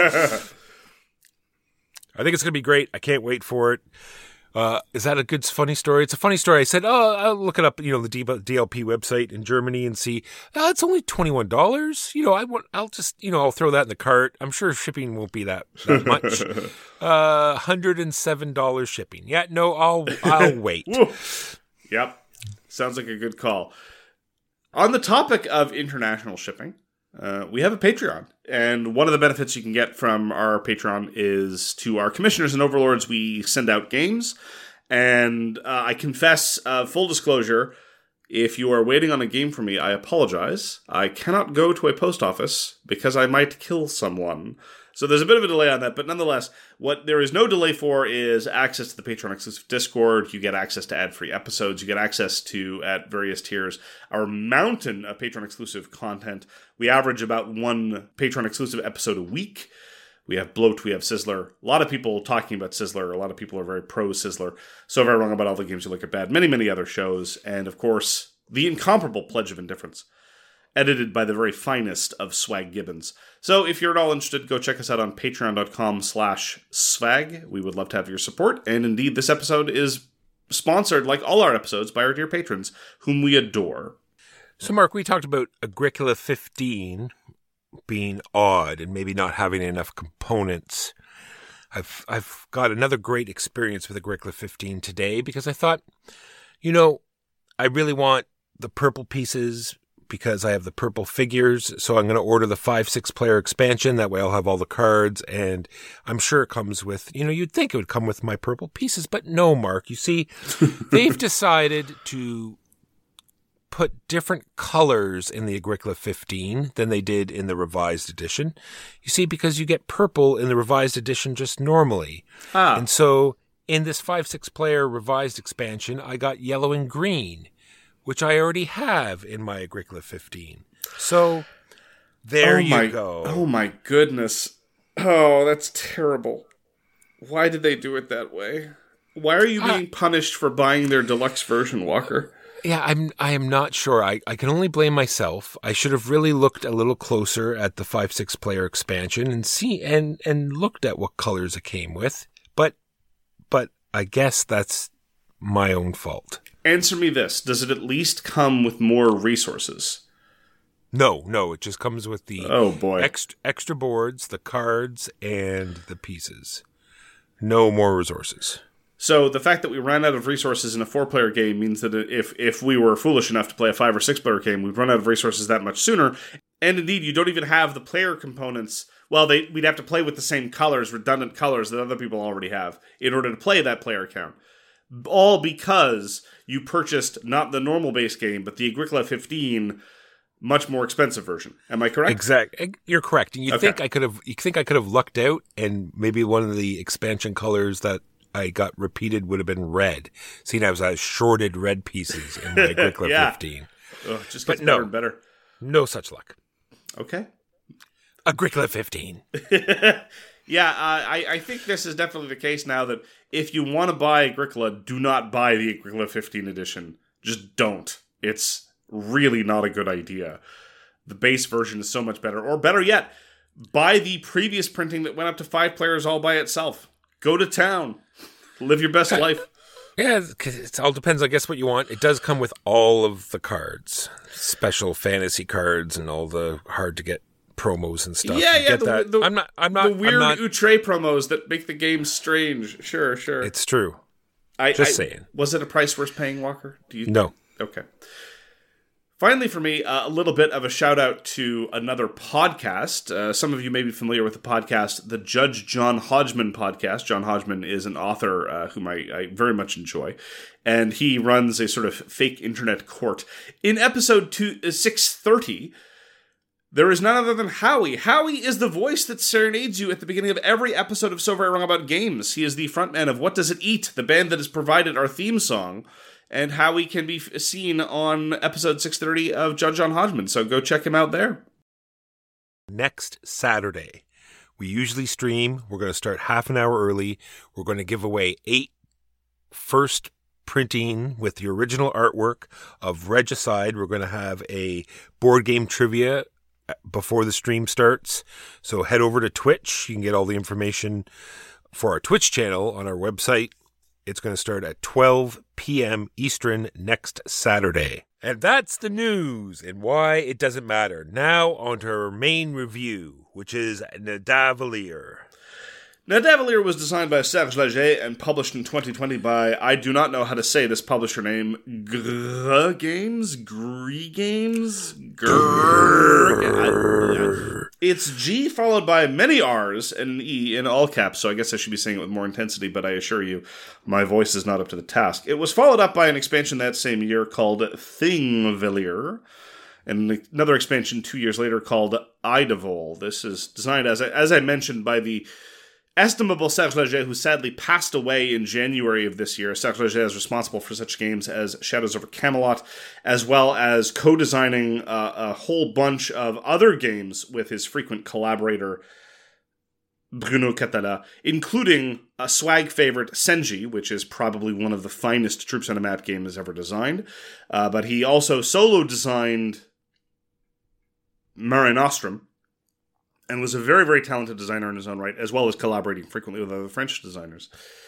I think it's going to be great. I can't wait for it. Uh, is that a good, funny story? It's a funny story. I said, oh, I'll look it up, you know, the D L P website in Germany and see, oh, it's only twenty-one dollars. You know, I want, I'll just, you know, I'll throw that in the cart. I'm sure shipping won't be that, that much. uh, one hundred seven dollars shipping. Yeah, no, I'll, I'll wait. Yep. Sounds like a good call. On the topic of international shipping, Uh, we have a Patreon, and one of the benefits you can get from our Patreon is to our commissioners and overlords, we send out games, and uh, I confess, uh, full disclosure, if you are waiting on a game from me, I apologize. I cannot go to a post office because I might kill someone. So there's a bit of a delay on that, but nonetheless, what there is no delay for is access to the Patreon exclusive Discord. You get access to ad-free episodes. You get access to, at various tiers, our mountain of Patreon exclusive content. We average about one Patreon exclusive episode a week. We have Bloat, we have Sizzler. A lot of people talking about Sizzler. A lot of people are very pro Sizzler. So Very Wrong About All the Games You Like Are Bad. Many, many other shows. And of course, the incomparable Pledge of Indifference, edited by the very finest of Swag Gibbons. So if you're at all interested, go check us out on patreon.com slash swag. We would love to have your support. And indeed, this episode is sponsored, like all our episodes, by our dear patrons, whom we adore. So, Mark, we talked about Agricola fifteen being odd and maybe not having enough components. I've I've got another great experience with Agricola fifteen today because I thought, you know, I really want the purple pieces because I have the purple figures, so I'm going to order the five, six player expansion. That way I'll have all the cards, and I'm sure it comes with, you know, you'd think it would come with my purple pieces, but no, Mark. You see, they've decided to put different colors in the Agricola fifteen than they did in the revised edition. You see, because you get purple in the revised edition just normally. Ah. And so in this five, six player revised expansion, I got yellow and green, which I already have in my Agricola fifteen. So, there oh you my, go. Oh my goodness. Oh, that's terrible. Why did they do it that way? Why are you being uh, punished for buying their deluxe version, Walker? Yeah, I'm I am not sure. I, I can only blame myself. I should have really looked a little closer at the five, six player expansion and see and, and looked at what colors it came with. But but I guess that's my own fault. Answer me this. Does it at least come with more resources? No, no. It just comes with the oh boy. extra, extra boards, the cards, and the pieces. No more resources. So the fact that we ran out of resources in a four-player game means that if, if we were foolish enough to play a five- or six-player game, we'd run out of resources that much sooner. And indeed, you don't even have the player components. Well, they, we'd have to play with the same colors, redundant colors that other people already have in order to play that player count. All because you purchased not the normal base game, but the Agricola fifteen, much more expensive version. Am I correct? Exactly. You're correct. And you okay. think I could have? You think I could have lucked out, and maybe one of the expansion colors that I got repeated would have been red. Seeing as I shorted red pieces in my Agricola yeah. fifteen. Ugh, just gets but better no, and better. No such luck. Okay. Agricola fifteen. Yeah, uh, I, I think this is definitely the case now that if you want to buy Agricola, do not buy the Agricola fifteen edition. Just don't. It's really not a good idea. The base version is so much better. Or better yet, buy the previous printing that went up to five players all by itself. Go to town. Live your best life. Yeah, 'cause it all depends, I guess, what you want. It does come with all of the cards, special fantasy cards, and all the hard to get promos and stuff. Yeah, You yeah. get The, that. the, I'm not. I'm not. the weird I'm not, outre promos that make the game strange. Sure, sure. It's true. I, Just I, saying. Was it a price worth paying, Walker? Do you? No. Okay. Finally, for me, uh, a little bit of a shout out to another podcast. Uh, some of you may be familiar with the podcast, the Judge John Hodgman podcast. John Hodgman is an author uh, whom I, I very much enjoy, and he runs a sort of fake internet court. In episode two, uh, six thirty, there is none other than Howie. Howie is the voice that serenades you at the beginning of every episode of So Very Wrong About Games. He is the frontman of What Does It Eat, the band that has provided our theme song. And Howie can be seen on episode six thirty of Judge John Hodgman. So go check him out there. Next Saturday, we usually stream. We're going to start half an hour early. We're going to give away eight first printing with the original artwork of Regicide. We're going to have a board game trivia before the stream starts. So head over to Twitch. You can get all the information for our Twitch channel on our website. It's going to start at twelve p.m. Eastern next Saturday. And that's the news and why it doesn't matter. Now on to our main review, which is Nidavellir. Nidavellir was designed by Serge Laget and published in twenty twenty by, I do not know how to say this publisher name, Grrr Games? Grrr Games? Grrr. It's G followed by many R's and an E in all caps, so I guess I should be saying it with more intensity, but I assure you, my voice is not up to the task. It was followed up by an expansion that same year called Thingvellir, and another expansion two years later called Idavol. This is designed, as I, as I mentioned, by the estimable Serge Laget, who sadly passed away in January of this year. Serge Laget is responsible for such games as Shadows over Camelot, as well as co-designing uh, a whole bunch of other games with his frequent collaborator, Bruno Catala, including a swag favorite, Senji, which is probably one of the finest Troops on a Map games ever designed. Uh, but he also solo designed Mare Nostrum, and was a very, very talented designer in his own right, as well as collaborating frequently with other French designers.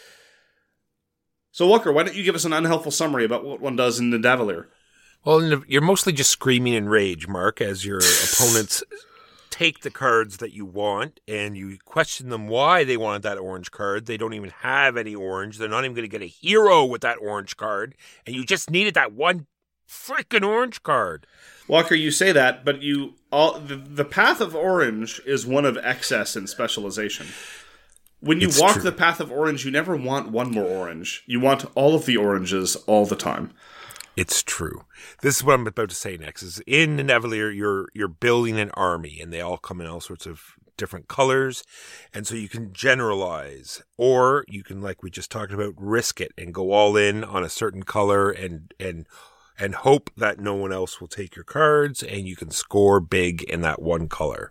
So, Walker, why don't you give us an unhelpful summary about what one does in Nidavellir? Well, you're mostly just screaming in rage, Mark, as your opponents take the cards that you want, and you question them why they wanted that orange card. They don't even have any orange. They're not even going to get a hero with that orange card, and you just needed that one freaking orange card. Walker, you say that, but you all the, the path of orange is one of excess and specialization. When you It's walk true. the path of orange, you never want one more orange. You want all of the oranges all the time. It's true. This is what I'm about to say next. Is in Nidavellir, you're you're building an army, and they all come in all sorts of different colors, and so you can generalize, or you can, like we just talked about, risk it and go all in on a certain color and and. and hope that no one else will take your cards, and you can score big in that one color.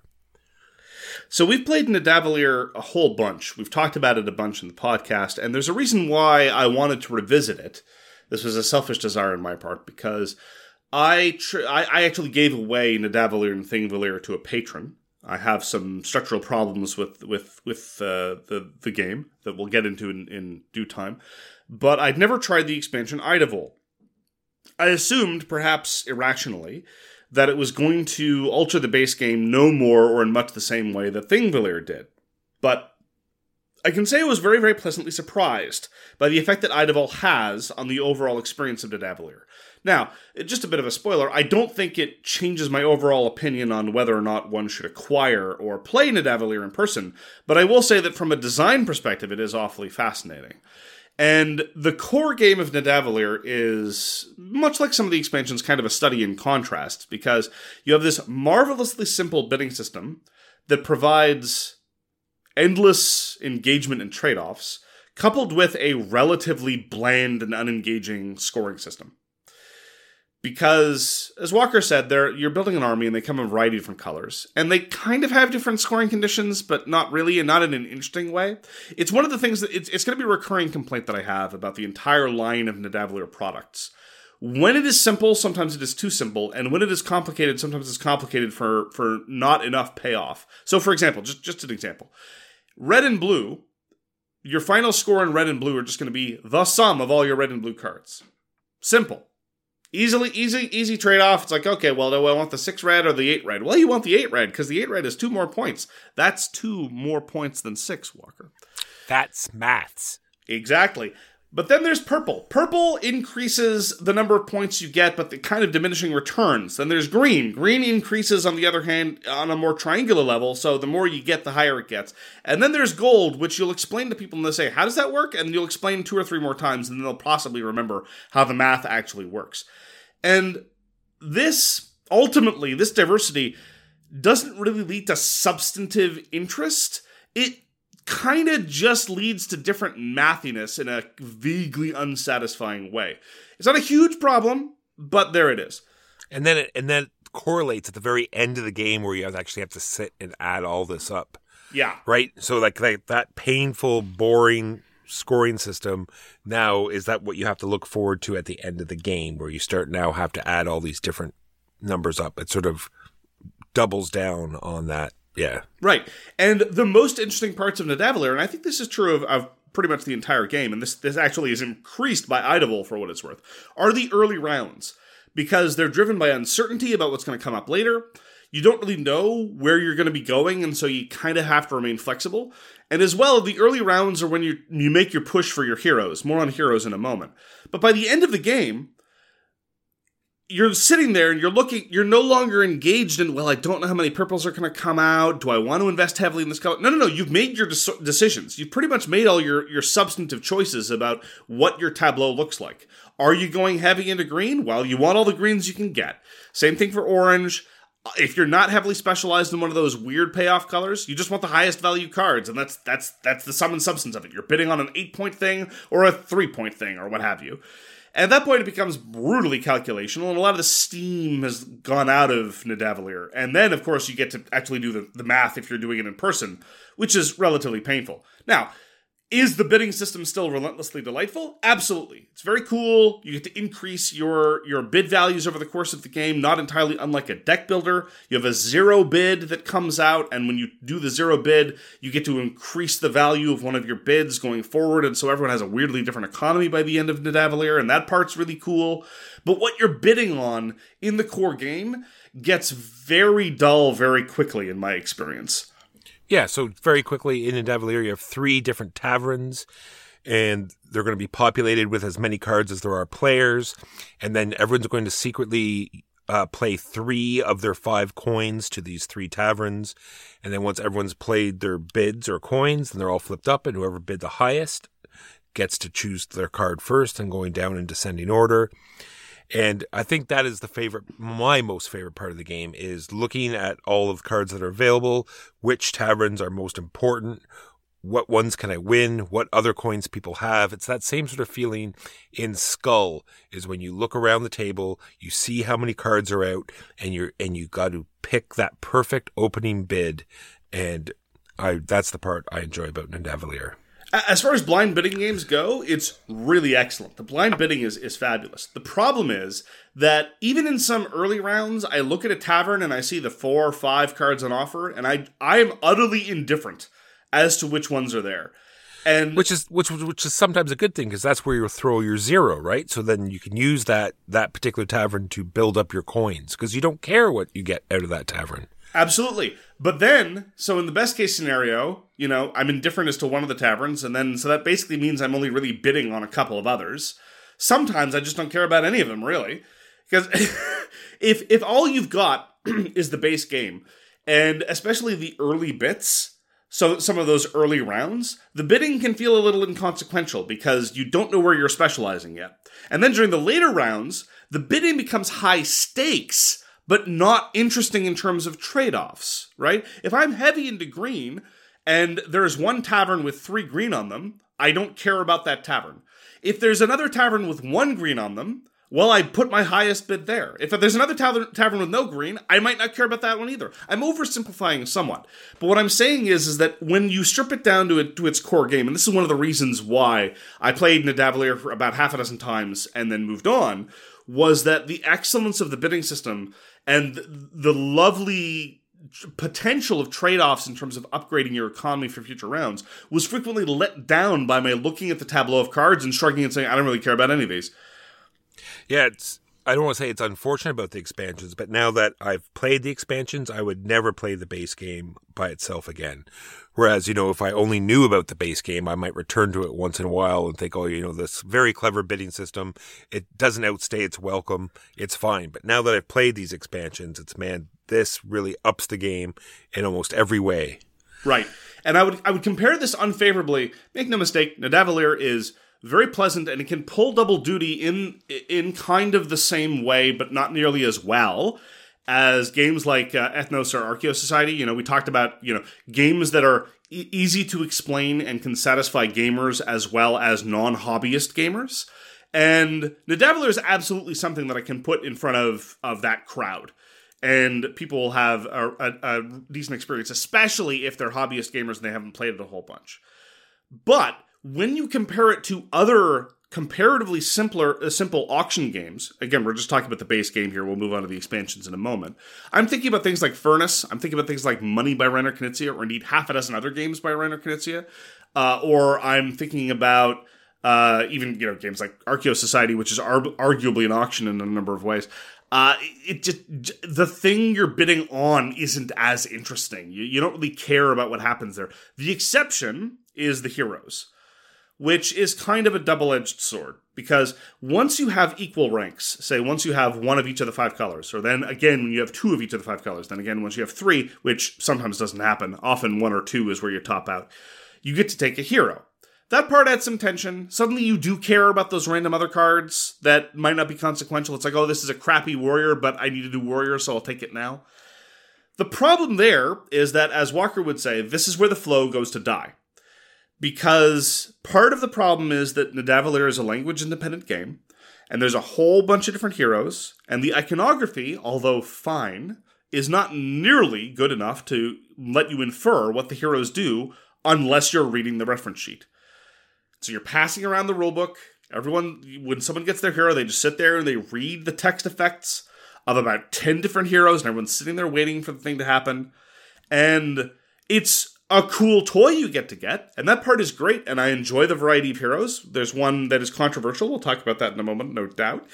So we've played Nidavellir a whole bunch. We've talked about it a bunch in the podcast, and there's a reason why I wanted to revisit it. This was a selfish desire on my part, because I tr- I, I actually gave away Nidavellir and Thingvellir to a patron. I have some structural problems with with with uh, the the game that we'll get into in, in due time, but I'd never tried the expansion Idavol. I assumed, perhaps irrationally, that it was going to alter the base game no more or in much the same way that Thingvellir did. But I can say I was very, very pleasantly surprised by the effect that Idavol has on the overall experience of Nidavellir. Now, just a bit of a spoiler, I don't think it changes my overall opinion on whether or not one should acquire or play Nidavellir in person, but I will say that from a design perspective, it is awfully fascinating. And the core game of Nidavellir is, much like some of the expansions, kind of a study in contrast, because you have this marvelously simple bidding system that provides endless engagement and trade-offs, coupled with a relatively bland and unengaging scoring system. Because, as Walker said, they're, you're building an army and they come in a variety of different colors. And they kind of have different scoring conditions, but not really, and not in an interesting way. It's one of the things that, it's, it's going to be a recurring complaint that I have about the entire line of Nidavellir products. When it is simple, sometimes it is too simple, and when it is complicated, sometimes it's complicated for, for not enough payoff. So, for example, just, just an example. Red and blue your final score in red and blue are just going to be the sum of all your red and blue cards. Simple. Easily, easy, easy trade-off. It's like, okay, well, do I want the six red or the eight red? Well, you want the eight red, because the eight red is two more points. That's two more points than six, Walker. That's maths. Exactly. But then there's purple. Purple increases the number of points you get, but the kind of diminishing returns. Then there's green. Green increases, on the other hand, on a more triangular level, so the more you get, the higher it gets. And then there's gold, which you'll explain to people and they'll say, how does that work? And you'll explain two or three more times, and then they'll possibly remember how the math actually works. And this, ultimately, this diversity doesn't really lead to substantive interest. It kind of just leads to different mathiness in a vaguely unsatisfying way. It's not a huge problem, but there it is. And then it, and then it correlates at the very end of the game where you actually have to sit and add all this up. Yeah. Right? So like, like that painful, boring scoring system now, is that what you have to look forward to at the end of the game, where you start now have to add all these different numbers up? It sort of doubles down on that. Yeah. Right. And the most interesting parts of Nidavellir, and I think this is true of, of pretty much the entire game, and this, this actually is increased by Idavol for what it's worth, are the early rounds. Because they're driven by uncertainty about what's going to come up later. You don't really know where you're going to be going, and so you kind of have to remain flexible. And as well, the early rounds are when you you make your push for your heroes. More on heroes in a moment. But by the end of the game, you're sitting there and you're looking, you're no longer engaged in, well, I don't know how many purples are going to come out. Do I want to invest heavily in this color? No, no, no. You've made your des- decisions. You've pretty much made all your, your substantive choices about what your tableau looks like. Are you going heavy into green? Well, you want all the greens you can get. Same thing for orange. If you're not heavily specialized in one of those weird payoff colors, you just want the highest value cards, and that's that's that's the sum and substance of it. You're bidding on an eight-point thing or a three-point thing or what have you. At that point, it becomes brutally calculational, and a lot of the steam has gone out of Nidavellir. And then, of course, you get to actually do the, the math if you're doing it in person, which is relatively painful. Now, is the bidding system still relentlessly delightful? Absolutely. It's very cool. You get to increase your, your bid values over the course of the game, not entirely unlike a deck builder. You have a zero bid that comes out, and when you do the zero bid, you get to increase the value of one of your bids going forward, and so everyone has a weirdly different economy by the end of Nidavellir, and that part's really cool. But what you're bidding on in the core game gets very dull very quickly, in my experience. Yeah, so very quickly in Nidavellir, you have three different taverns, and they're going to be populated with as many cards as there are players, and then everyone's going to secretly uh, play three of their five coins to these three taverns, and then once everyone's played their bids or coins, then they're all flipped up, and whoever bid the highest gets to choose their card first and going down in descending order. And I think that is the favorite, my most favorite part of the game, is looking at all of the cards that are available, which taverns are most important, what ones can I win, what other coins people have. It's that same sort of feeling in Skull, is when you look around the table, you see how many cards are out, and you're and you got to pick that perfect opening bid. And I that's the part I enjoy about Nidavellir. As far as blind bidding games go, it's really excellent. The blind bidding is, is fabulous. The problem is that even in some early rounds, I look at a tavern and I see the four or five cards on offer, and I I am utterly indifferent as to which ones are there. And which is which which is sometimes a good thing, because that's where you'll throw your zero, right? So then you can use that that particular tavern to build up your coins, because you don't care what you get out of that tavern. Absolutely. But then, so in the best case scenario, you know, I'm indifferent as to one of the taverns, and then, so that basically means I'm only really bidding on a couple of others. Sometimes I just don't care about any of them, really. Because if if all you've got is the base game, and especially the early bits, so some of those early rounds, the bidding can feel a little inconsequential because you don't know where you're specializing yet. And then during the later rounds, the bidding becomes high stakes, but not interesting in terms of trade-offs, right? If I'm heavy into green, and there's one tavern with three green on them, I don't care about that tavern. If there's another tavern with one green on them, well, I put my highest bid there. If there's another tavern, tavern with no green, I might not care about that one either. I'm oversimplifying somewhat. But what I'm saying is, is that when you strip it down to, it, to its core game, and this is one of the reasons why I played Nidavellir for about half a dozen times and then moved on, was that the excellence of the bidding system and the lovely potential of trade-offs in terms of upgrading your economy for future rounds was frequently let down by my looking at the tableau of cards and shrugging and saying, I don't really care about any of these. Yeah, it's I don't want to say it's unfortunate about the expansions, but now that I've played the expansions, I would never play the base game by itself again. Whereas, you know, if I only knew about the base game, I might return to it once in a while and think, oh, you know, this very clever bidding system, it doesn't outstay its welcome. It's fine. But now that I've played these expansions, it's, man, this really ups the game in almost every way. Right. And I would I would compare this unfavorably. Make no mistake, Nidavellir is very pleasant, and it can pull double duty in in kind of the same way, but not nearly as well as games like uh, Ethnos or Archaeo Society. You know, we talked about, you know, games that are e- easy to explain and can satisfy gamers as well as non-hobbyist gamers. And Nidavellir is absolutely something that I can put in front of, of that crowd. And people will have a, a, a decent experience, especially if they're hobbyist gamers and they haven't played it a whole bunch. But when you compare it to other comparatively simpler, uh, simple auction games, again, we're just talking about the base game here, we'll move on to the expansions in a moment. I'm thinking about things like Furnace, I'm thinking about things like Money by Reiner Knizia, or indeed half a dozen other games by Reiner Knizia, uh, or I'm thinking about uh, even, you know, games like Archaeo Society, which is ar- arguably an auction in a number of ways. Uh, it just, the thing you're bidding on isn't as interesting. You, you don't really care about what happens there. The exception is the heroes, which is kind of a double-edged sword, because once you have equal ranks, say once you have one of each of the five colors, or then again when you have two of each of the five colors, then again once you have three, which sometimes doesn't happen, often one or two is where you top out, you get to take a hero. That part adds some tension. Suddenly you do care about those random other cards that might not be consequential. It's like, oh, this is a crappy warrior, but I need to do warrior, so I'll take it now. The problem there is that, as Walker would say, this is where the flow goes to die. Because part of the problem is that Nidavellir is a language-independent game, and there's a whole bunch of different heroes, and the iconography, although fine, is not nearly good enough to let you infer what the heroes do unless you're reading the reference sheet. So you're passing around the rulebook. Everyone, when someone gets their hero, they just sit there and they read the text effects of about ten different heroes, and everyone's sitting there waiting for the thing to happen. And it's a cool toy you get to get, and that part is great, and I enjoy the variety of heroes. There's one that is controversial. We'll talk about that in a moment, no doubt.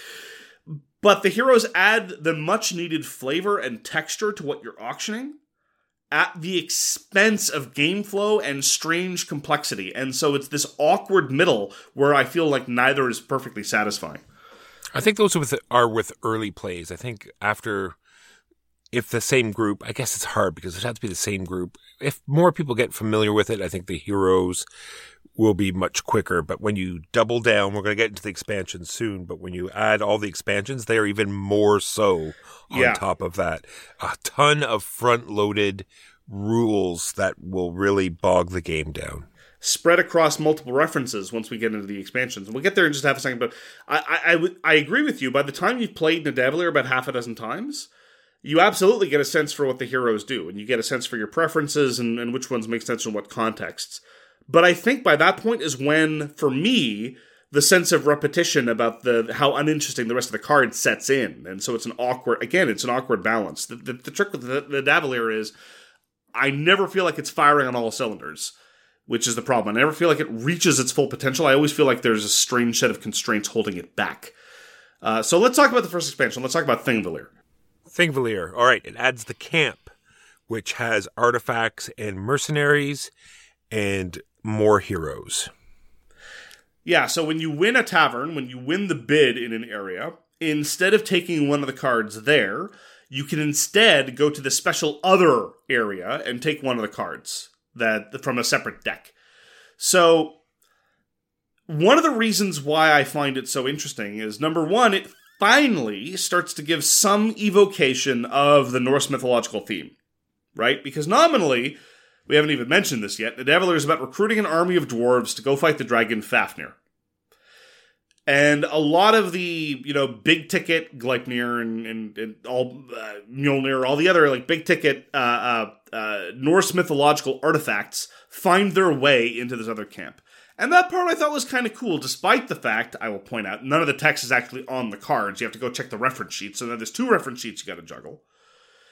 But the heroes add the much-needed flavor and texture to what you're auctioning at the expense of game flow and strange complexity. And so it's this awkward middle where I feel like neither is perfectly satisfying. I think those are with, are with early plays. I think after, if the same group, I guess it's hard because it has to be the same group. If more people get familiar with it, I think the heroes will be much quicker. But when you double down, we're going to get into the expansions soon, but when you add all the expansions, they are even more so on yeah. top of that. A ton of front-loaded rules that will really bog the game down. Spread across multiple references once we get into the expansions. And we'll get there in just half a second, but I, I, I, w- I agree with you. By the time you've played Nidavellir about half a dozen times, you absolutely get a sense for what the heroes do, and you get a sense for your preferences and, and which ones make sense in what contexts. But I think by that point is when, for me, the sense of repetition about the how uninteresting the rest of the card sets in. And so it's an awkward, again, it's an awkward balance. The, the, the trick with the, the Nidavellir is I never feel like it's firing on all cylinders, which is the problem. I never feel like it reaches its full potential. I always feel like there's a strange set of constraints holding it back. Uh, so let's talk about the first expansion. Let's talk about Thingvellir. Thingvellir. All right, it adds the camp, which has artifacts and mercenaries and more heroes. Yeah, so when you win a tavern, when you win the bid in an area, instead of taking one of the cards there, you can instead go to the special other area and take one of the cards that from a separate deck. So one of the reasons why I find it so interesting is, number one, it finally starts to give some evocation of the Norse mythological theme, right? Because nominally, we haven't even mentioned this yet, Nidavellir is about recruiting an army of dwarves to go fight the dragon Fafnir. And a lot of the, you know, big ticket Gleipnir and, and, and all uh, Mjolnir, all the other like big ticket uh, uh, uh, Norse mythological artifacts find their way into this other camp. And that part I thought was kind of cool, despite the fact, I will point out, none of the text is actually on the cards. You have to go check the reference sheets. So now there's two reference sheets you got to juggle.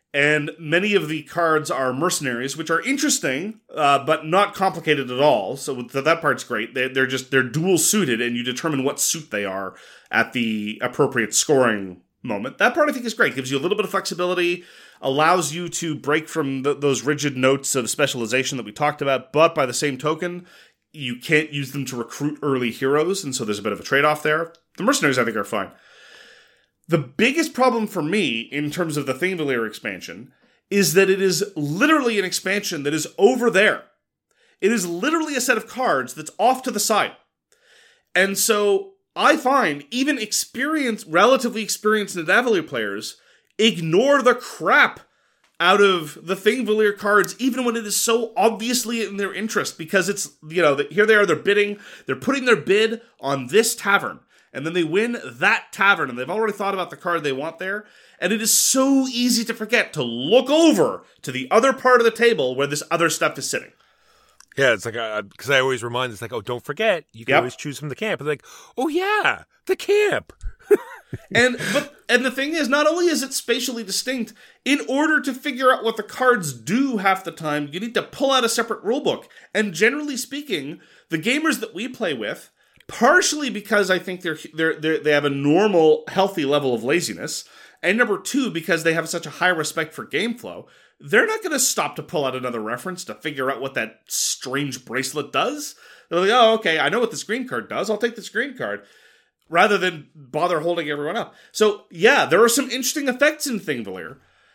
And many of the cards are mercenaries, which are interesting, uh, but not complicated at all. So that part's great. They, they're just they're dual suited, and you determine what suit they are at the appropriate scoring moment. That part I think is great. Gives you a little bit of flexibility, allows you to break from the, those rigid notes of specialization that we talked about. But by the same token, you can't use them to recruit early heroes, and so there's a bit of a trade-off there. The mercenaries I think are fine. The biggest problem for me in terms of the Thingvellir expansion is that it is literally an expansion that is over there. It is literally a set of cards that's off to the side. And so I find even experienced, relatively experienced Nidavellir players ignore the crap out of the Thingvellir cards, even when it is so obviously in their interest, because it's, you know, here they are, they're bidding, they're putting their bid on this tavern. And then they win that tavern, and they've already thought about the card they want there. And it is so easy to forget to look over to the other part of the table where this other stuff is sitting. Yeah, it's like, because uh, I always remind, it's like, oh, don't forget, you can yep. always choose from the camp. And like, oh yeah, the camp. and but and the thing is, not only is it spatially distinct, in order to figure out what the cards do half the time, you need to pull out a separate rulebook. And generally speaking, the gamers that we play with, partially because I think they're, they're, they're, they have a normal, healthy level of laziness, and number two, because they have such a high respect for game flow, they're not going to stop to pull out another reference to figure out what that strange bracelet does. They're like, oh, okay, I know what this green card does. I'll take this green card, rather than bother holding everyone up. So, yeah, there are some interesting effects in Thingvellir,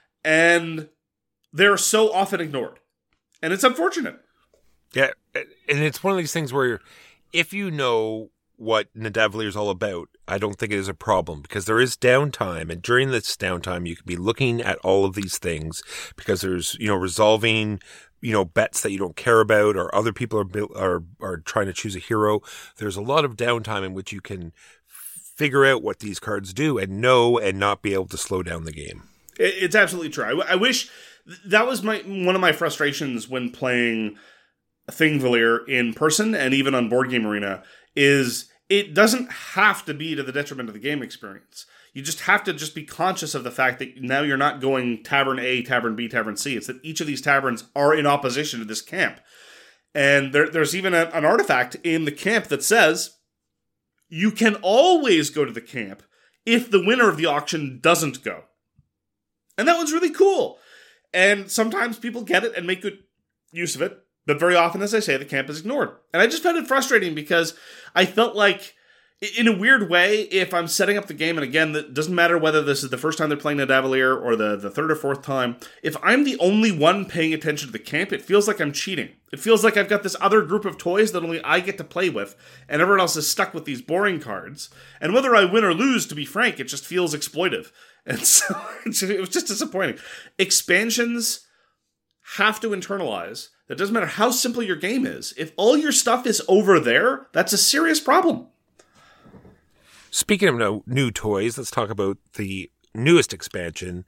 and they're so often ignored. And it's unfortunate. Yeah, and it's one of these things where if you know what Nidavellir is all about, I don't think it is a problem, because there is downtime, and during this downtime, you could be looking at all of these things, because there's, you know, resolving, you know, bets that you don't care about, or other people are are are trying to choose a hero. There's a lot of downtime in which you can figure out what these cards do and know and not be able to slow down the game. It's absolutely true. I, w- I wish that was my one of my frustrations when playing Thingvellir in person and even on Board Game Arena, is it doesn't have to be to the detriment of the game experience. You just have to just be conscious of the fact that now you're not going Tavern A, Tavern B, Tavern C. It's that each of these taverns are in opposition to this camp. And there, there's even a, an artifact in the camp that says you can always go to the camp if the winner of the auction doesn't go. And that one's really cool. And sometimes people get it and make good use of it. But very often, as I say, the camp is ignored. And I just found it frustrating because I felt like, in a weird way, if I'm setting up the game, and again, it doesn't matter whether this is the first time they're playing Nidavellir or the, the third or fourth time, if I'm the only one paying attention to the camp, it feels like I'm cheating. It feels like I've got this other group of toys that only I get to play with, and everyone else is stuck with these boring cards. And whether I win or lose, to be frank, it just feels exploitive. And so it was just disappointing. Expansions have to internalize that doesn't matter how simple your game is. If all your stuff is over there, that's a serious problem. Speaking of no, new toys, let's talk about the newest expansion,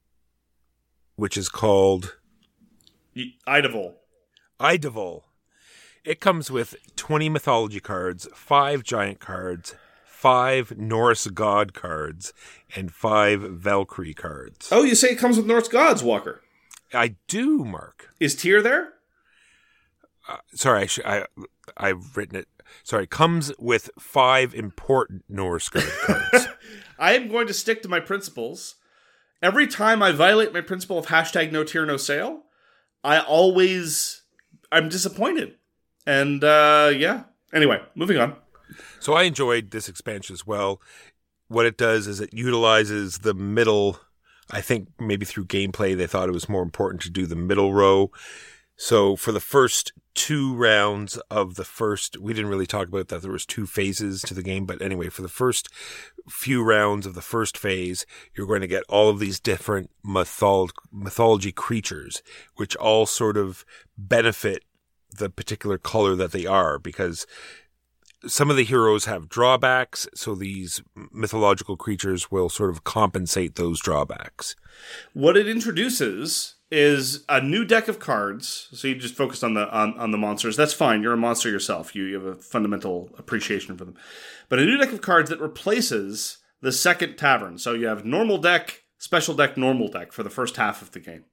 which is called Idavol. Idavol. It comes with twenty mythology cards, five giant cards, five Norse god cards, and five Valkyrie cards. Oh, you say it comes with Norse gods, Walker? I do, Mark. Is Tyr there? Uh, sorry, I, sh- I I've written it. Sorry, comes with five important Norse cards. I am going to stick to my principles. Every time I violate my principle of hashtag no Tyr, no sale, I always, I'm disappointed. And, uh, yeah. Anyway, moving on. So I enjoyed this expansion as well. What it does is it utilizes the middle. I think maybe through gameplay, they thought it was more important to do the middle row. So for the first two rounds of the first, we didn't really talk about that. There was two phases to the game. But anyway, for the first few rounds of the first phase, you're going to get all of these different mytholo- mythology creatures, which all sort of benefit the particular color that they are, because some of the heroes have drawbacks, so these mythological creatures will sort of compensate those drawbacks. What it introduces is a new deck of cards. So you just focused on the on, on the monsters. That's fine. You're a monster yourself. You, you have a fundamental appreciation for them. But a new deck of cards that replaces the second tavern. So you have normal deck, special deck, normal deck for the first half of the game.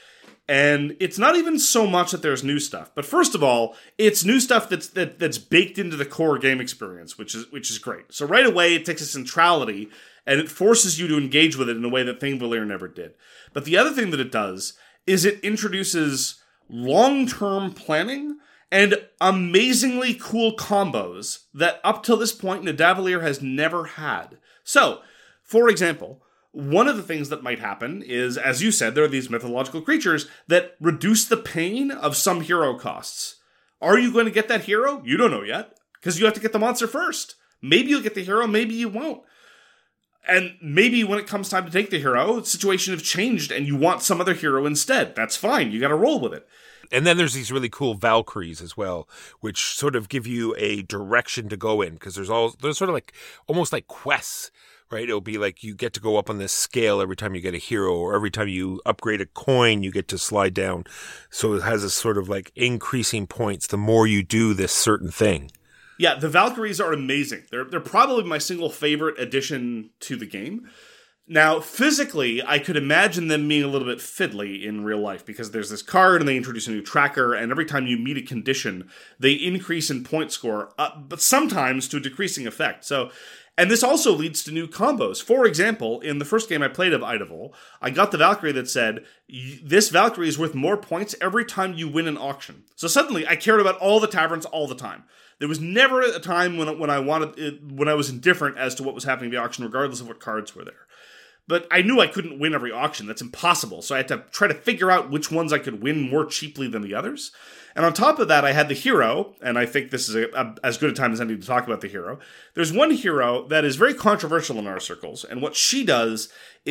And it's not even so much that there's new stuff, but first of all, it's new stuff that's that, that's baked into the core game experience, which is which is great. So right away, it takes a centrality and it forces you to engage with it in a way that Thingvellir never did. But the other thing that it does is it introduces long-term planning and amazingly cool combos that up till this point Nidavellir has never had. So, for example, one of the things that might happen is, as you said, there are these mythological creatures that reduce the pain of some hero costs. Are you going to get that hero? You don't know yet, because you have to get the monster first. Maybe you'll get the hero, maybe you won't. And maybe when it comes time to take the hero, the situation has changed and you want some other hero instead. That's fine, you gotta roll with it. And then there's these really cool Valkyries as well, which sort of give you a direction to go in, because there's all there's sort of like almost like quests. Right, it'll be like you get to go up on this scale every time you get a hero, or every time you upgrade a coin, you get to slide down. So it has a sort of like increasing points the more you do this certain thing. Yeah, the Valkyries are amazing. They're they're probably my single favorite addition to the game. Now, physically, I could imagine them being a little bit fiddly in real life, because there's this card and they introduce a new tracker, and every time you meet a condition, they increase in point score, uh, but sometimes to a decreasing effect. So. And this also leads to new combos. For example, in the first game I played of Idavol, I got the Valkyrie that said, this Valkyrie is worth more points every time you win an auction. So suddenly, I cared about all the taverns all the time. There was never a time when when I wanted it, when I was indifferent as to what was happening at the auction, regardless of what cards were there. But I knew I couldn't win every auction. That's impossible. So I had to try to figure out which ones I could win more cheaply than the others. And on top of that, I had the hero, and I think this is a, a, as good a time as any to talk about the hero. There's one hero that is very controversial in our circles, and what she does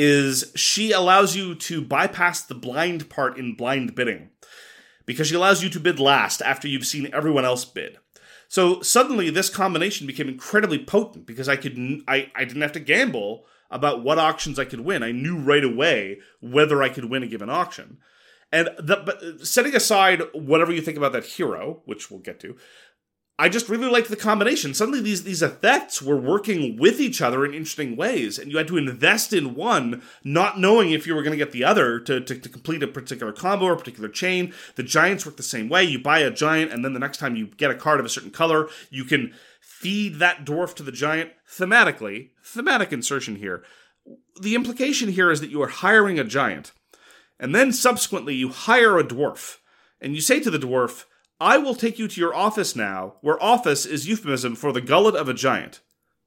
is she allows you to bypass the blind part in blind bidding, because she allows you to bid last after you've seen everyone else bid. So suddenly, this combination became incredibly potent, because I could I, I didn't have to gamble about what auctions I could win. I knew right away whether I could win a given auction. And the, but setting aside whatever you think about that hero, which we'll get to, I just really liked the combination. Suddenly these, these effects were working with each other in interesting ways, and you had to invest in one, not knowing if you were going to get the other to, to, to complete a particular combo or a particular chain. The giants work the same way. You buy a giant, and then the next time you get a card of a certain color, you can feed that dwarf to the giant. Thematically, thematic insertion here. The implication here is that you are hiring a giant, and then subsequently you hire a dwarf, and you say to the dwarf, I will take you to your office now, where office is euphemism for the gullet of a giant.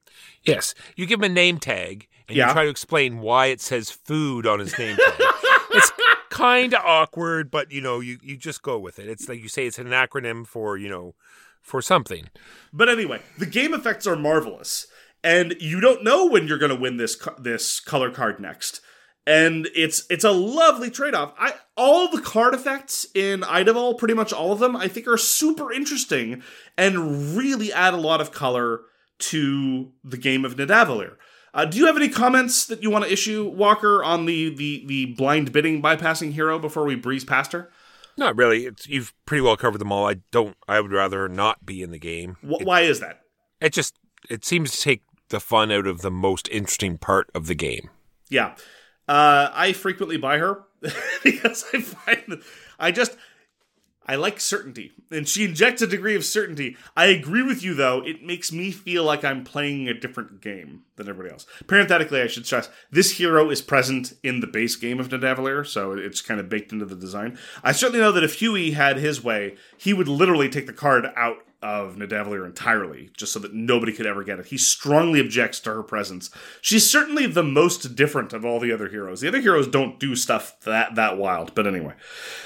Yes, you give him a name tag, and Yeah. you try to explain why it says food on his name tag. It's kind of awkward, but, you know, you, you just go with it. It's like you say it's an acronym for, you know, for something. But anyway, the game effects are marvelous, and you don't know when you're going to win this co- this color card next. And it's it's a lovely trade-off. I all the card effects in Idavol, pretty much all of them, I think are super interesting and really add a lot of color to the game of Nidavellir. Uh, do you have any comments that you want to issue, Walker, on the, the, the blind bidding bypassing hero before we breeze past her? Not really. It's, you've pretty well covered them all. I don't. I would rather not be in the game. Wh- It, why is that? it just it seems to take the fun out of the most interesting part of the game. Yeah. Uh, I frequently buy her because I find that I just, I like certainty. And she injects a degree of certainty. I agree with you, though. It makes me feel like I'm playing a different game than everybody else. Parenthetically, I should stress, this hero is present in the base game of Nidavellir, so it's kind of baked into the design. I certainly know that if Huey had his way, he would literally take the card out of Nidavellir entirely, just so that nobody could ever get it. He strongly objects to her presence. She's certainly the most different of all the other heroes. The other heroes don't do stuff that that wild, but anyway.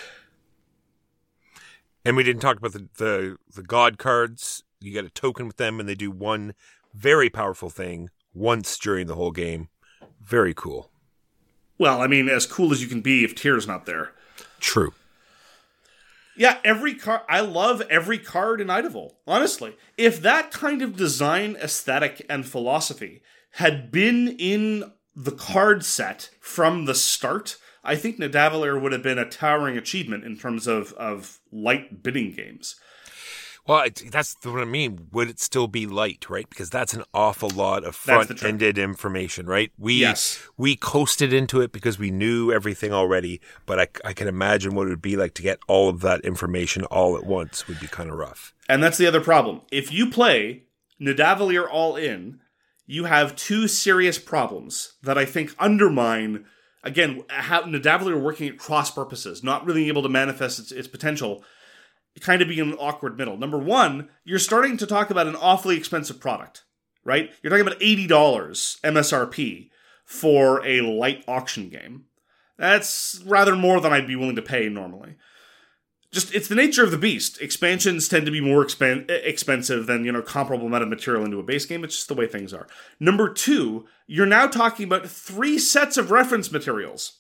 And we didn't talk about the, the, the god cards. You get a token with them, and they do one very powerful thing once during the whole game. Very cool. Well, I mean, as cool as you can be if Tyr's not there. True. Yeah, every card. I love every card in Idavol. Honestly, if that kind of design, aesthetic, and philosophy had been in the card set from the start, I think Nidavellir would have been a towering achievement in terms of of light bidding games. Well, it, that's what I mean. Would it still be light, right? Because that's an awful lot of That's the trick. front-ended information, right? We Yes. we coasted into it because we knew everything already, but I, I can imagine what it would be like to get all of that information all at once would be kind of rough. And that's the other problem. If you play Nidavellir All In, you have two serious problems that I think undermine, again, how Nidavellir working at cross purposes, not really able to manifest its, its potential, kind of being an awkward middle. Number one, you're starting to talk about an awfully expensive product, right? You're talking about eighty dollars M S R P for a light auction game. That's rather more than I'd be willing to pay normally. Just, it's the nature of the beast. Expansions tend to be more expen- expensive than, you know, comparable amount of material into a base game. It's just the way things are. Number two, you're now talking about three sets of reference materials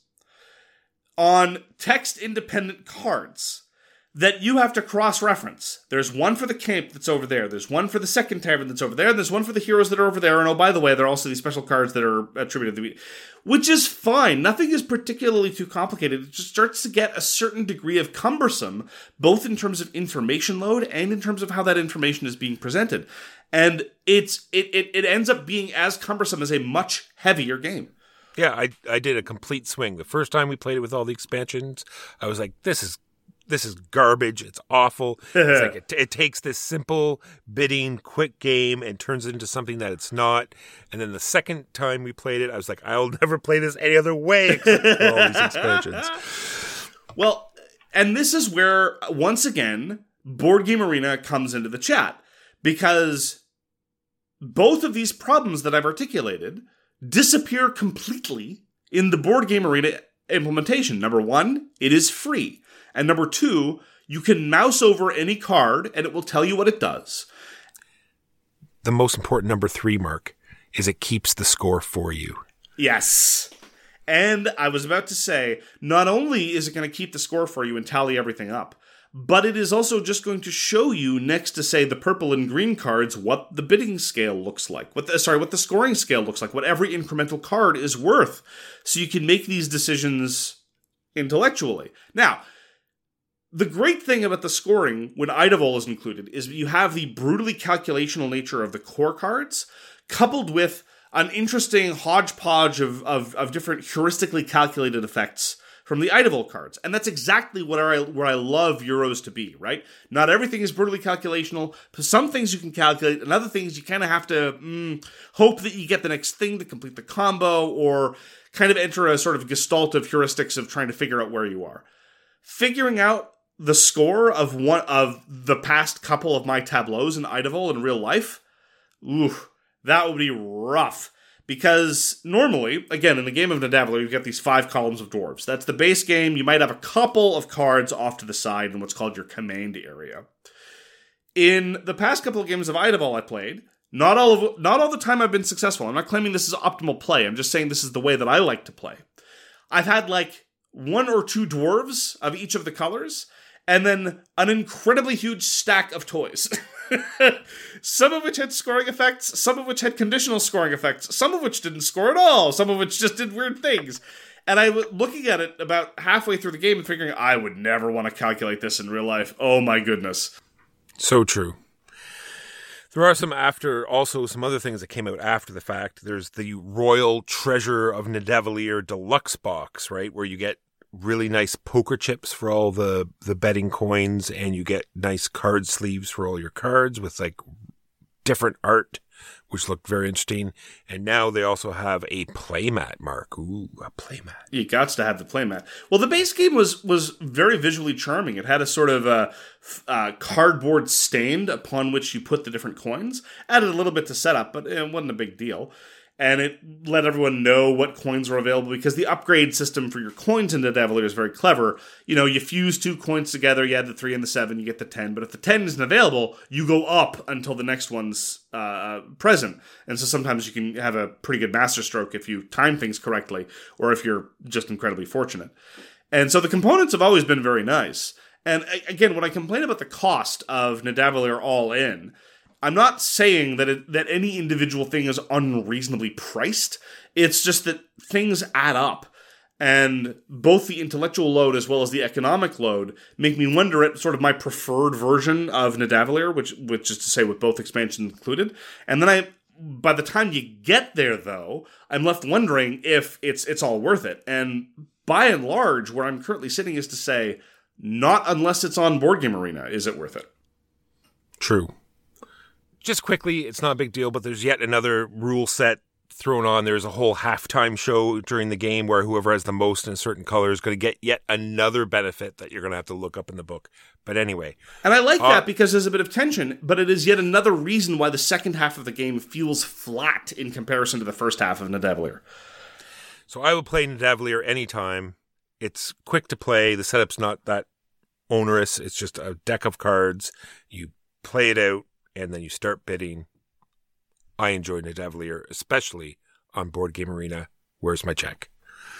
on text-independent cards that you have to cross-reference. There's one for the camp that's over there. There's one for the second tavern that's over there. And there's one for the heroes that are over there. And oh, by the way, there are also these special cards that are attributed to the... Which is fine. Nothing is particularly too complicated. It just starts to get a certain degree of cumbersome, both in terms of information load and in terms of how that information is being presented. And it's it it, it ends up being as cumbersome as a much heavier game. Yeah, I I did a complete swing. The first time we played it with all the expansions, I was like, this is this is garbage. It's awful. It's like it, it takes this simple bidding, quick game and turns it into something that it's not. And then the second time we played it, I was like, I'll never play this any other way except for all these expansions. Well, and this is where, once again, Board Game Arena comes into the chat. Because both of these problems that I've articulated disappear completely in the Board Game Arena implementation. Number one, it is free. And number two, you can mouse over any card and it will tell you what it does. The most important number three, Mark, is it keeps the score for you. Yes. And I was about to say, not only is it going to keep the score for you and tally everything up, but it is also just going to show you next to, say, the purple and green cards, what the bidding scale looks like. What the, sorry, what the scoring scale looks like, what every incremental card is worth. So you can make these decisions intellectually. Now, the great thing about the scoring, when Idavol is included, is you have the brutally calculational nature of the core cards, coupled with an interesting hodgepodge of, of, of different heuristically calculated effects from the Idavol cards. And that's exactly what I, where I love Euros to be, right? Not everything is brutally calculational. Some things you can calculate, and other things you kind of have to mm, hope that you get the next thing to complete the combo, or kind of enter a sort of gestalt of heuristics of trying to figure out where you are. Figuring out the score of one of the past couple of my tableaus in Idavol in real life, ooh, that would be rough. Because normally, again, in the game of Nidavellir, you've got these five columns of dwarves. That's the base game. You might have a couple of cards off to the side in what's called your command area. In the past couple of games of Idavol I played, not all of not all the time I've been successful. I'm not claiming this is optimal play. I'm just saying this is the way that I like to play. I've had like one or two dwarves of each of the colors, and then an incredibly huge stack of toys. Some of which had scoring effects, some of which had conditional scoring effects, some of which didn't score at all, some of which just did weird things. And I was looking at it about halfway through the game and figuring, I would never want to calculate this in real life. Oh my goodness. So true. There are some after, also some other things that came out after the fact. There's the Royal Treasure of Nidavellir Deluxe Box, right? Where you get really nice poker chips for all the, the betting coins, and you get nice card sleeves for all your cards with like different art, which looked very interesting. And now they also have a playmat, Mark. Ooh, a playmat. You got to have the playmat. Well, the base game was was very visually charming. It had a sort of a, a cardboard stand upon which you put the different coins. Added a little bit to setup, but it wasn't a big deal. And it let everyone know what coins were available, because the upgrade system for your coins in Nidavellir is very clever. You know, you fuse two coins together, you add the three and the seven, you get the ten. But if the ten isn't available, you go up until the next one's uh, present. And so sometimes you can have a pretty good master stroke if you time things correctly, or if you're just incredibly fortunate. And so the components have always been very nice. And again, when I complain about the cost of Nidavellir All In, I'm not saying that it, that any individual thing is unreasonably priced. It's just that things add up. And both the intellectual load as well as the economic load make me wonder at sort of my preferred version of Nidavellir, which which is to say with both expansions included. And then I, by the time you get there, though, I'm left wondering if it's it's all worth it. And by and large, where I'm currently sitting is to say, not unless it's on Board Game Arena is it worth it. True. Just quickly, it's not a big deal, but there's yet another rule set thrown on. There's a whole halftime show during the game where whoever has the most in a certain color is going to get yet another benefit that you're going to have to look up in the book. But anyway. And I like uh, that because there's a bit of tension, but it is yet another reason why the second half of the game feels flat in comparison to the first half of Nidavellir. So I would play Nidavellir anytime. It's quick to play. The setup's not that onerous. It's just a deck of cards. You play it out, and then you start bidding. I enjoy Nidavellir, especially on Board Game Arena. Where's my check?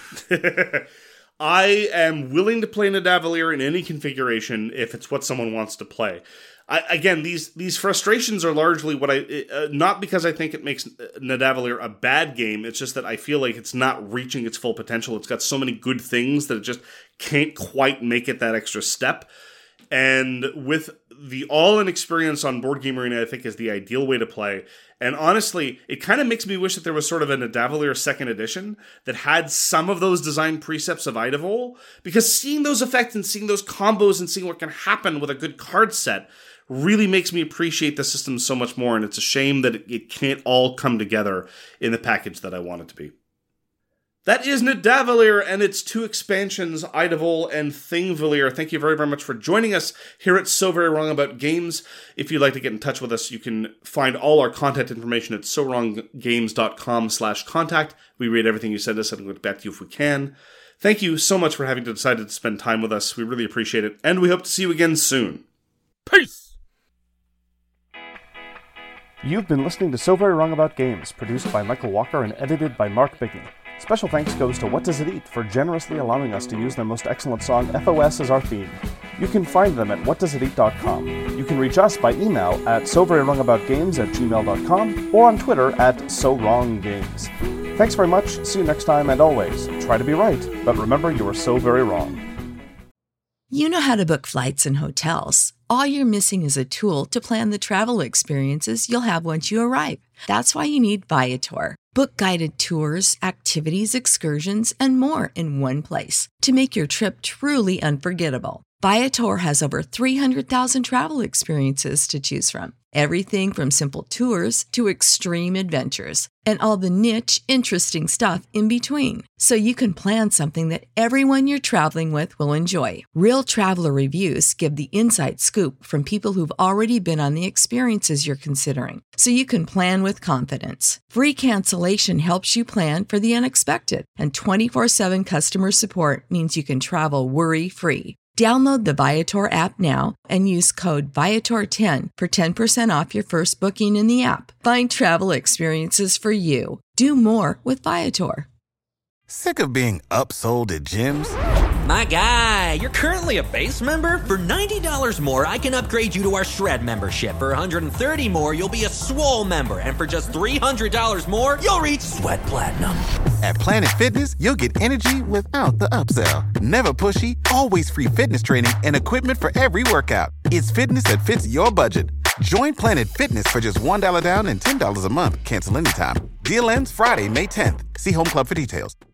I am willing to play Nidavellir in any configuration if it's what someone wants to play. I, again, these these frustrations are largely what I... Uh, not because I think it makes Nidavellir a bad game, it's just that I feel like it's not reaching its full potential. It's got so many good things that it just can't quite make it that extra step. And with the all-in experience on Board Game Arena, I think is the ideal way to play. And honestly, it kind of makes me wish that there was sort of a Nidavellir second edition that had some of those design precepts of Idavol, because seeing those effects and seeing those combos and seeing what can happen with a good card set really makes me appreciate the system so much more, and it's a shame that it, it can't all come together in the package that I want it to be. That is Nidavellir and its two expansions, Idavol and Thingvellir. Thank you very, very much for joining us here at So Very Wrong About Games. If you'd like to get in touch with us, you can find all our contact information at so wrong games dot com slash contact. We read everything you send us and we'll get back to you if we can. Thank you so much for having decided to spend time with us. We really appreciate it, and we hope to see you again soon. Peace! You've been listening to So Very Wrong About Games, produced by Michael Walker and edited by Mark Bickney. Special thanks goes to What Does It Eat for generously allowing us to use their most excellent song, F O S, as our theme. You can find them at what does it eat dot com. You can reach us by email at so very wrong about games at gmail dot com or on Twitter at so wrong games. Thanks very much, see you next time, and always, try to be right, but remember you are so very wrong. You know how to book flights and hotels. All you're missing is a tool to plan the travel experiences you'll have once you arrive. That's why you need Viator. Book guided tours, activities, excursions, and more in one place to make your trip truly unforgettable. Viator has over three hundred thousand travel experiences to choose from. Everything from simple tours to extreme adventures and all the niche, interesting stuff in between. So you can plan something that everyone you're traveling with will enjoy. Real traveler reviews give the inside scoop from people who've already been on the experiences you're considering. So you can plan with confidence. Free cancellation helps you plan for the unexpected. And twenty-four seven customer support means you can travel worry-free. Download the Viator app now and use code Viator ten for ten percent off your first booking in the app. Find travel experiences for you. Do more with Viator. Sick of being upsold at gyms? My guy, you're currently a base member? For ninety dollars more, I can upgrade you to our Shred membership. For one hundred thirty dollars more, you'll be a Swole member. And for just three hundred dollars more, you'll reach Sweat Platinum. At Planet Fitness, you'll get energy without the upsell. Never pushy, always free fitness training and equipment for every workout. It's fitness that fits your budget. Join Planet Fitness for just one dollar down and ten dollars a month. Cancel anytime. Deal ends Friday, May tenth. See Home Club for details.